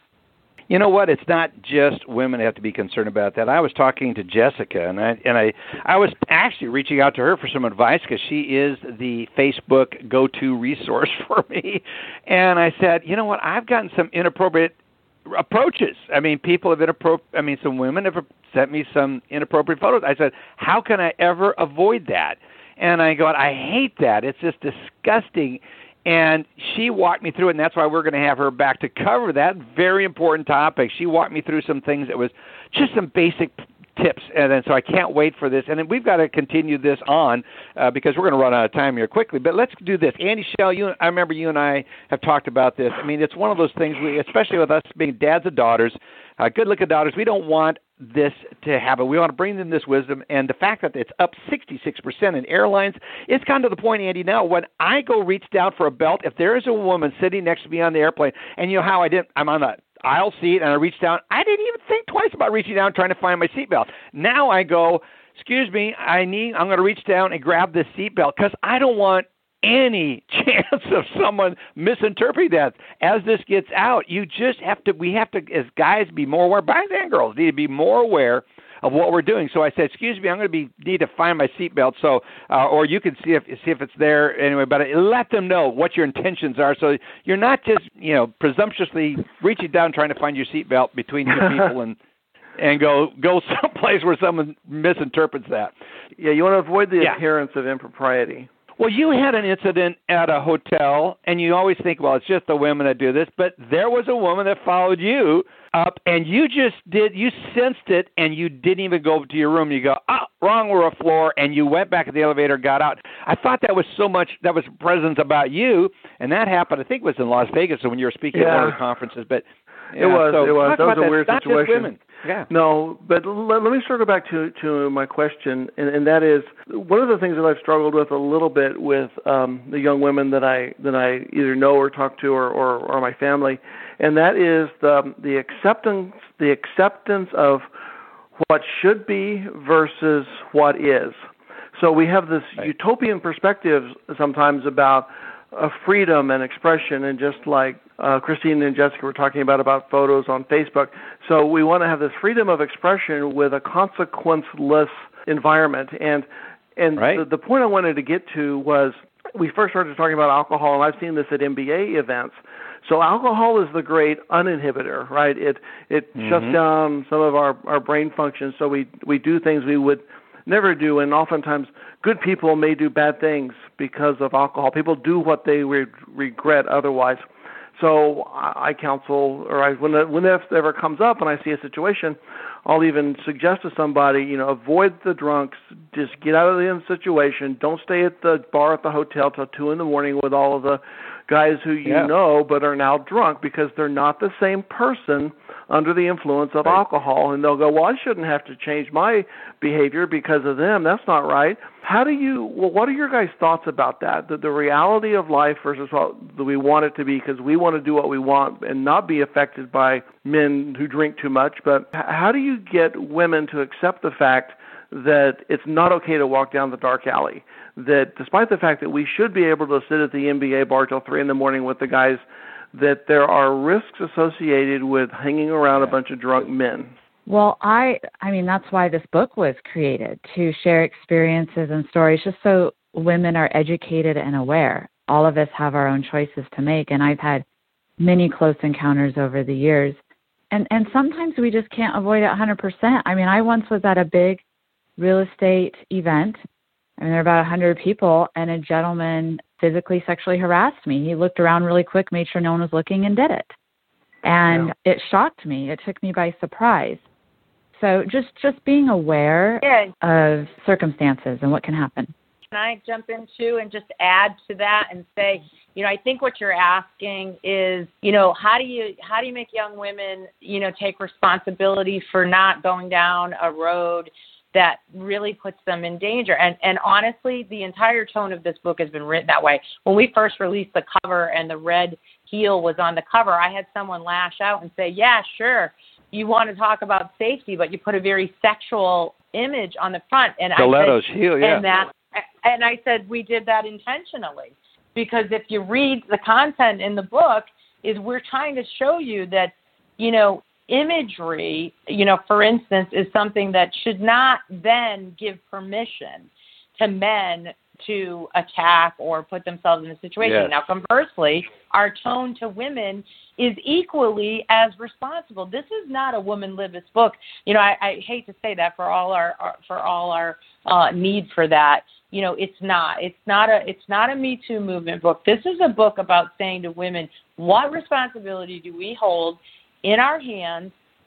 You know what? It's not just women have to be concerned about that. I was talking to Jessica, and I and I, I was actually reaching out to her for some advice because she is the Facebook go-to resource for me. And I said, you know what? I've gotten some inappropriate approaches. I mean, people have inappropriate. I mean, some women have sent me some inappropriate photos. I said, how can I ever avoid that? And I go, I hate that. It's just disgusting. And she walked me through it, and that's why we're going to have her back to cover that very important topic. She walked me through some things that was just some basic tips. And then so I can't wait for this. And then we've got to continue this on uh, because we're going to run out of time here quickly. But let's do this. Andy Schell, you, I remember you and I have talked about this. I mean, it's one of those things, we, especially with us being dads of daughters, uh, good-looking daughters, we don't want this to happen. We want to bring them this wisdom. And the fact that it's up sixty-six percent in airlines, it's gotten to the point, Andy, now when I go reach down for a belt, if there is a woman sitting next to me on the airplane, and you know how I did, I'm on the aisle seat and I reach down, I didn't even think twice about reaching down trying to find my seatbelt. Now I go, excuse me, I need, I'm going to reach down and grab this seatbelt because I don't want any chance of someone misinterpreting that. As this gets out, you just have to, we have to, as guys, be more aware, guys and girls need to be more aware of what we're doing. So I said, excuse me, I'm going to be need to find my seatbelt. So, uh, or you can see if see if it's there anyway. But let them know what your intentions are, so you're not just you know presumptuously reaching down trying to find your seatbelt between two people and and go go someplace where someone misinterprets that. Yeah, you want to avoid the yeah. appearance of impropriety. Well, you had an incident at a hotel, and you always think, well, it's just the women that do this, but there was a woman that followed you up, and you just did, you sensed it, and you didn't even go to your room. You go, oh, wrong roof floor, and you went back to the elevator, got out. I thought that was so much, that was presence about you, and that happened, I think it was in Las Vegas when you were speaking yeah. at one of the conferences, but yeah, it was, so it was. That was a that. weird Not situation. Just women. Yeah. No, but let, let me circle back to, to my question, and, and that is one of the things that I've struggled with a little bit with um, the young women that I that I either know or talk to or, or, or my family, and that is the the acceptance the acceptance of what should be versus what is. So we have this right. utopian perspective sometimes about uh, freedom and expression, and just like uh, Christine and Jessica were talking about about photos on Facebook. So we want to have this freedom of expression with a consequenceless environment. And and right. the, the point I wanted to get to was we first started talking about alcohol, and I've seen this at M B A events. So alcohol is the great uninhibitor, right? It it mm-hmm. shuts down some of our, our brain functions, so we we do things we would never do, and oftentimes good people may do bad things because of alcohol. People do what they re- regret otherwise. So I, I counsel, or I, when it, when it ever comes up and I see a situation, I'll even suggest to somebody, you know, avoid the drunks, just get out of the situation. Don't stay at the bar at the hotel till two in the morning with all of the guys who you yeah. know but are now drunk, because they're not the same person under the influence of right. alcohol. And they'll go, well, I shouldn't have to change my behavior because of them. That's not right. How do you, well, what are your guys' thoughts about that? The, the reality of life versus what we want it to be, because we want to do what we want and not be affected by men who drink too much. But how do you get women to accept the fact that it's not okay to walk down the dark alley? That despite the fact that we should be able to sit at the N B A bar till three in the morning with the guys, that there are risks associated with hanging around a bunch of drunk men. Well, I I mean, that's why this book was created, to share experiences and stories just so women are educated and aware. All of us have our own choices to make, and I've had many close encounters over the years. And and sometimes we just can't avoid it one hundred percent. I mean, I once was at a big real estate event. I mean, there were about one hundred people, and a gentleman physically sexually harassed me. He looked around really quick, made sure no one was looking, and did it. And yeah. it shocked me. It took me by surprise. So just, just being aware yeah. of circumstances and what can happen. Can I jump in too and just add to that and say, you know, I think what you're asking is, you know, how do you how do you make young women, you know, take responsibility for not going down a road that really puts them in danger? And and honestly, the entire tone of this book has been written that way. When we first released the cover and the red heel was on the cover, I had someone lash out and say, yeah, sure, you want to talk about safety, but you put a very sexual image on the front. And Stiletto's I said, heel, yeah. And, that, and I said, we did that intentionally. Because if you read the content in the book, is we're trying to show you that, you know, imagery, you know, for instance, is something that should not then give permission to men to attack or put themselves in a situation. Yes. Now, conversely, our tone to women is equally as responsible. This is not a woman liveth book. You know, I, I hate to say that for all our, our for all our uh, need for that. You know, it's not. It's not a. It's not a Me Too movement book. This is a book about saying to women, what responsibility do we hold in our hands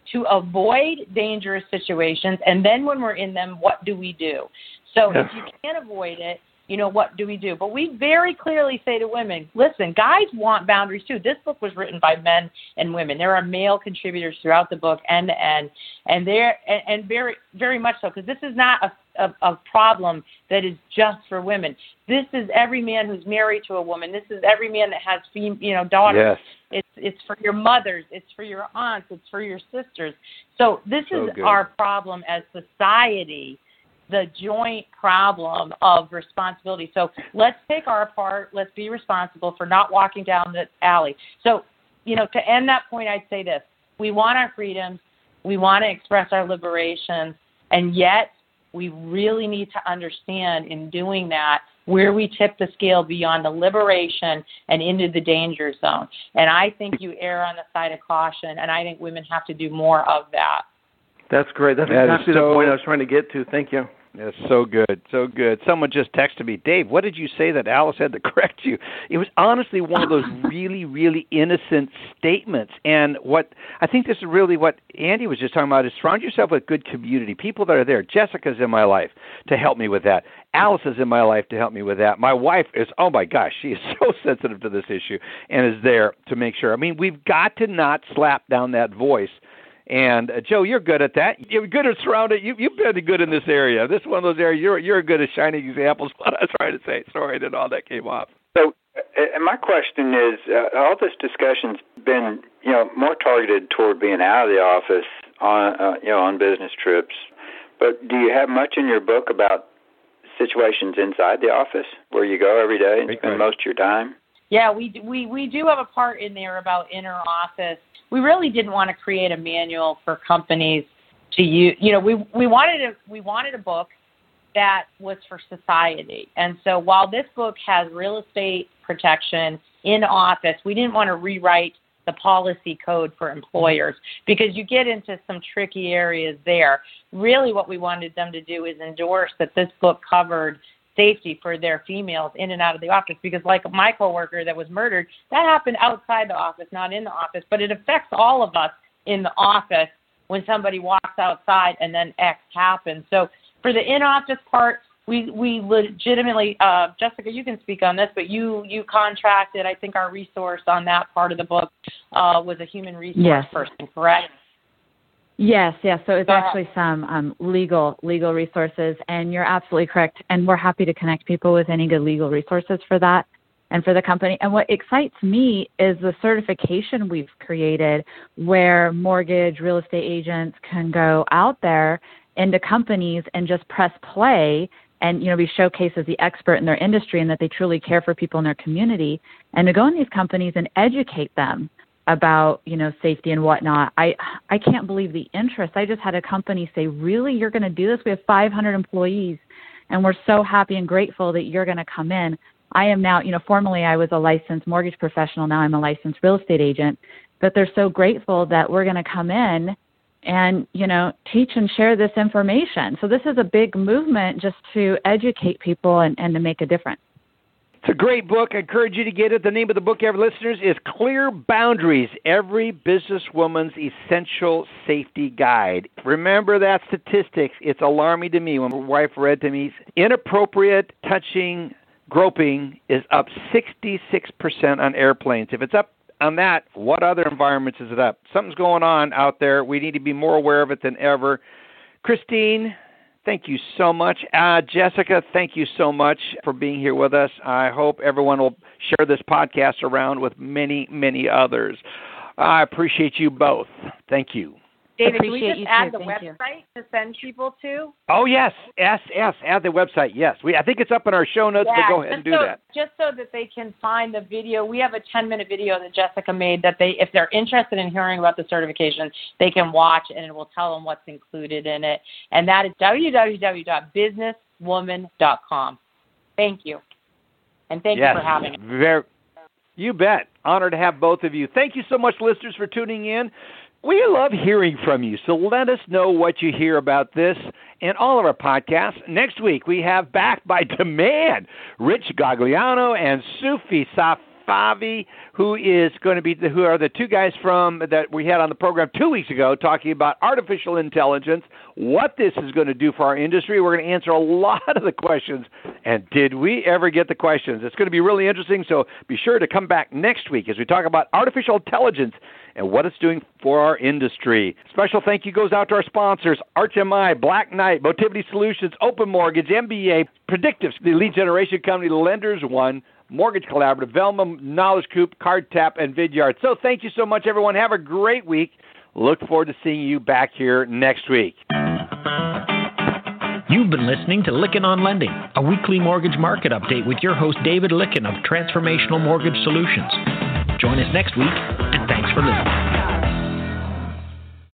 to avoid dangerous situations, and then when we're in them, what do we do? So Yeah. if you can't avoid it, you know, what do we do? But we very clearly say to women, listen, guys want boundaries too. This book was written by men and women. There are male contributors throughout the book, end to end, and they're and, and very, very much so, because this is not a, a, a problem that is just for women. This is every man who's married to a woman. This is every man that has, fem- you know, daughters. Yes. It's it's for your mothers. It's for your aunts. It's for your sisters. So this So is good. our problem as society. The joint problem of responsibility. So let's take our part. Let's be responsible for not walking down the alley. So, you know, to end that point, I'd say this. We want our freedoms. We want to express our liberation. And yet we really need to understand in doing that where we tip the scale beyond the liberation and into the danger zone. And I think you err on the side of caution, and I think women have to do more of that. That's great. That's That is exactly so- the point I was trying to get to. Thank you. That's so good, so good. Someone just texted me, Dave, what did you say that Alice had to correct you? It was honestly one of those really, really innocent statements. And what I think this is really what Andy was just talking about is surround yourself with good community, people that are there. Jessica's in my life to help me with that. Alice is in my life to help me with that. My wife is, oh my gosh, she is so sensitive to this issue and is there to make sure. I mean, we've got to not slap down that voice. And uh, Joe, you're good at that. You're good at surrounding. You, you've been good in this area. This is one of those areas. You're you're good at shining examples. What I was trying to say. Sorry that all that came off. So, and my question is, uh, all this discussion's been, you know, more targeted toward being out of the office on, uh, you know, on business trips. But do you have much in your book about situations inside the office where you go every day and spend most of your time? Yeah, we we we do have a part in there about inner office. We really didn't want to create a manual for companies to use. You know, we we wanted a we wanted a book that was for society. And so while this book has real estate protection in office, we didn't want to rewrite the policy code for employers because you get into some tricky areas there. Really, what we wanted them to do is endorse that this book covered safety for their females in and out of the office, because like my coworker that was murdered, that happened outside the office, not in the office, but it affects all of us in the office when somebody walks outside and then X happens. So for the in-office part, we we legitimately, uh, Jessica, you can speak on this, but you you contracted, I think our resource on that part of the book uh, was a human resource Yes. person, correct? Yes, yes. So it's Go ahead. actually some um, legal legal resources, and you're absolutely correct. And we're happy to connect people with any good legal resources for that and for the company. And what excites me is the certification we've created, where mortgage real estate agents can go out there into companies and just press play and, you know, be showcased as the expert in their industry and that they truly care for people in their community, and to go in these companies and educate them about, you know, safety and whatnot. I I can't believe the interest. I just had a company say, really, you're going to do this? We have five hundred employees, and we're so happy and grateful that you're going to come in. I am now, you know, formerly I was a licensed mortgage professional. Now I'm a licensed real estate agent. But they're so grateful that we're going to come in and, you know, teach and share this information. So this is a big movement just to educate people and, and to make a difference. It's a great book. I encourage you to get it. The name of the book, every listeners, is Clear Boundaries, Every Businesswoman's Essential Safety Guide. Remember that statistics. It's alarming to me when my wife read to me. Inappropriate touching, groping is up sixty-six percent on airplanes. If it's up on that, what other environments is it up? Something's going on out there. We need to be more aware of it than ever. Christine, thank you so much. Uh, Jessica, thank you so much for being here with us. I hope everyone will share this podcast around with many, many others. I appreciate you both. Thank you. David, can we Appreciate just you add too. the Thank you. website to send people to? Oh, yes. Yes, yes. Add the website. Yes. We. I think it's up in our show notes, Yeah, but go ahead and do just so, that. Just so that they can find the video. We have a ten-minute video that Jessica made that they, if they're interested in hearing about the certification, they can watch, and it will tell them what's included in it. And that is w w w dot business woman dot com. Thank you. And thank yes, you for having me. Very, you bet. Honored to have both of you. Thank you so much, listeners, for tuning in. We love hearing from you, so let us know what you hear about this and all of our podcasts. Next week, we have Back by Demand, Rich Gagliano and Sufi Favi, who is going to be the, who are the two guys from that we had on the program two weeks ago talking about artificial intelligence, what this is going to do for our industry. We're going to answer a lot of the questions. And did we ever get the questions? It's going to be really interesting, so be sure to come back next week as we talk about artificial intelligence and what it's doing for our industry. Special thank you goes out to our sponsors, Arch M I, Black Knight, Motivity Solutions, Open Mortgage, M B A, Predictive, the lead generation company, Lenders One, Mortgage Collaborative, Velma, Knowledge Coop, Card Tap, and Vidyard. So thank you so much, everyone. Have a great week. Look forward to seeing you back here next week. You've been listening to Lykken on Lending, a weekly mortgage market update with your host, David Lykken of Transformational Mortgage Solutions. Join us next week, and thanks for listening.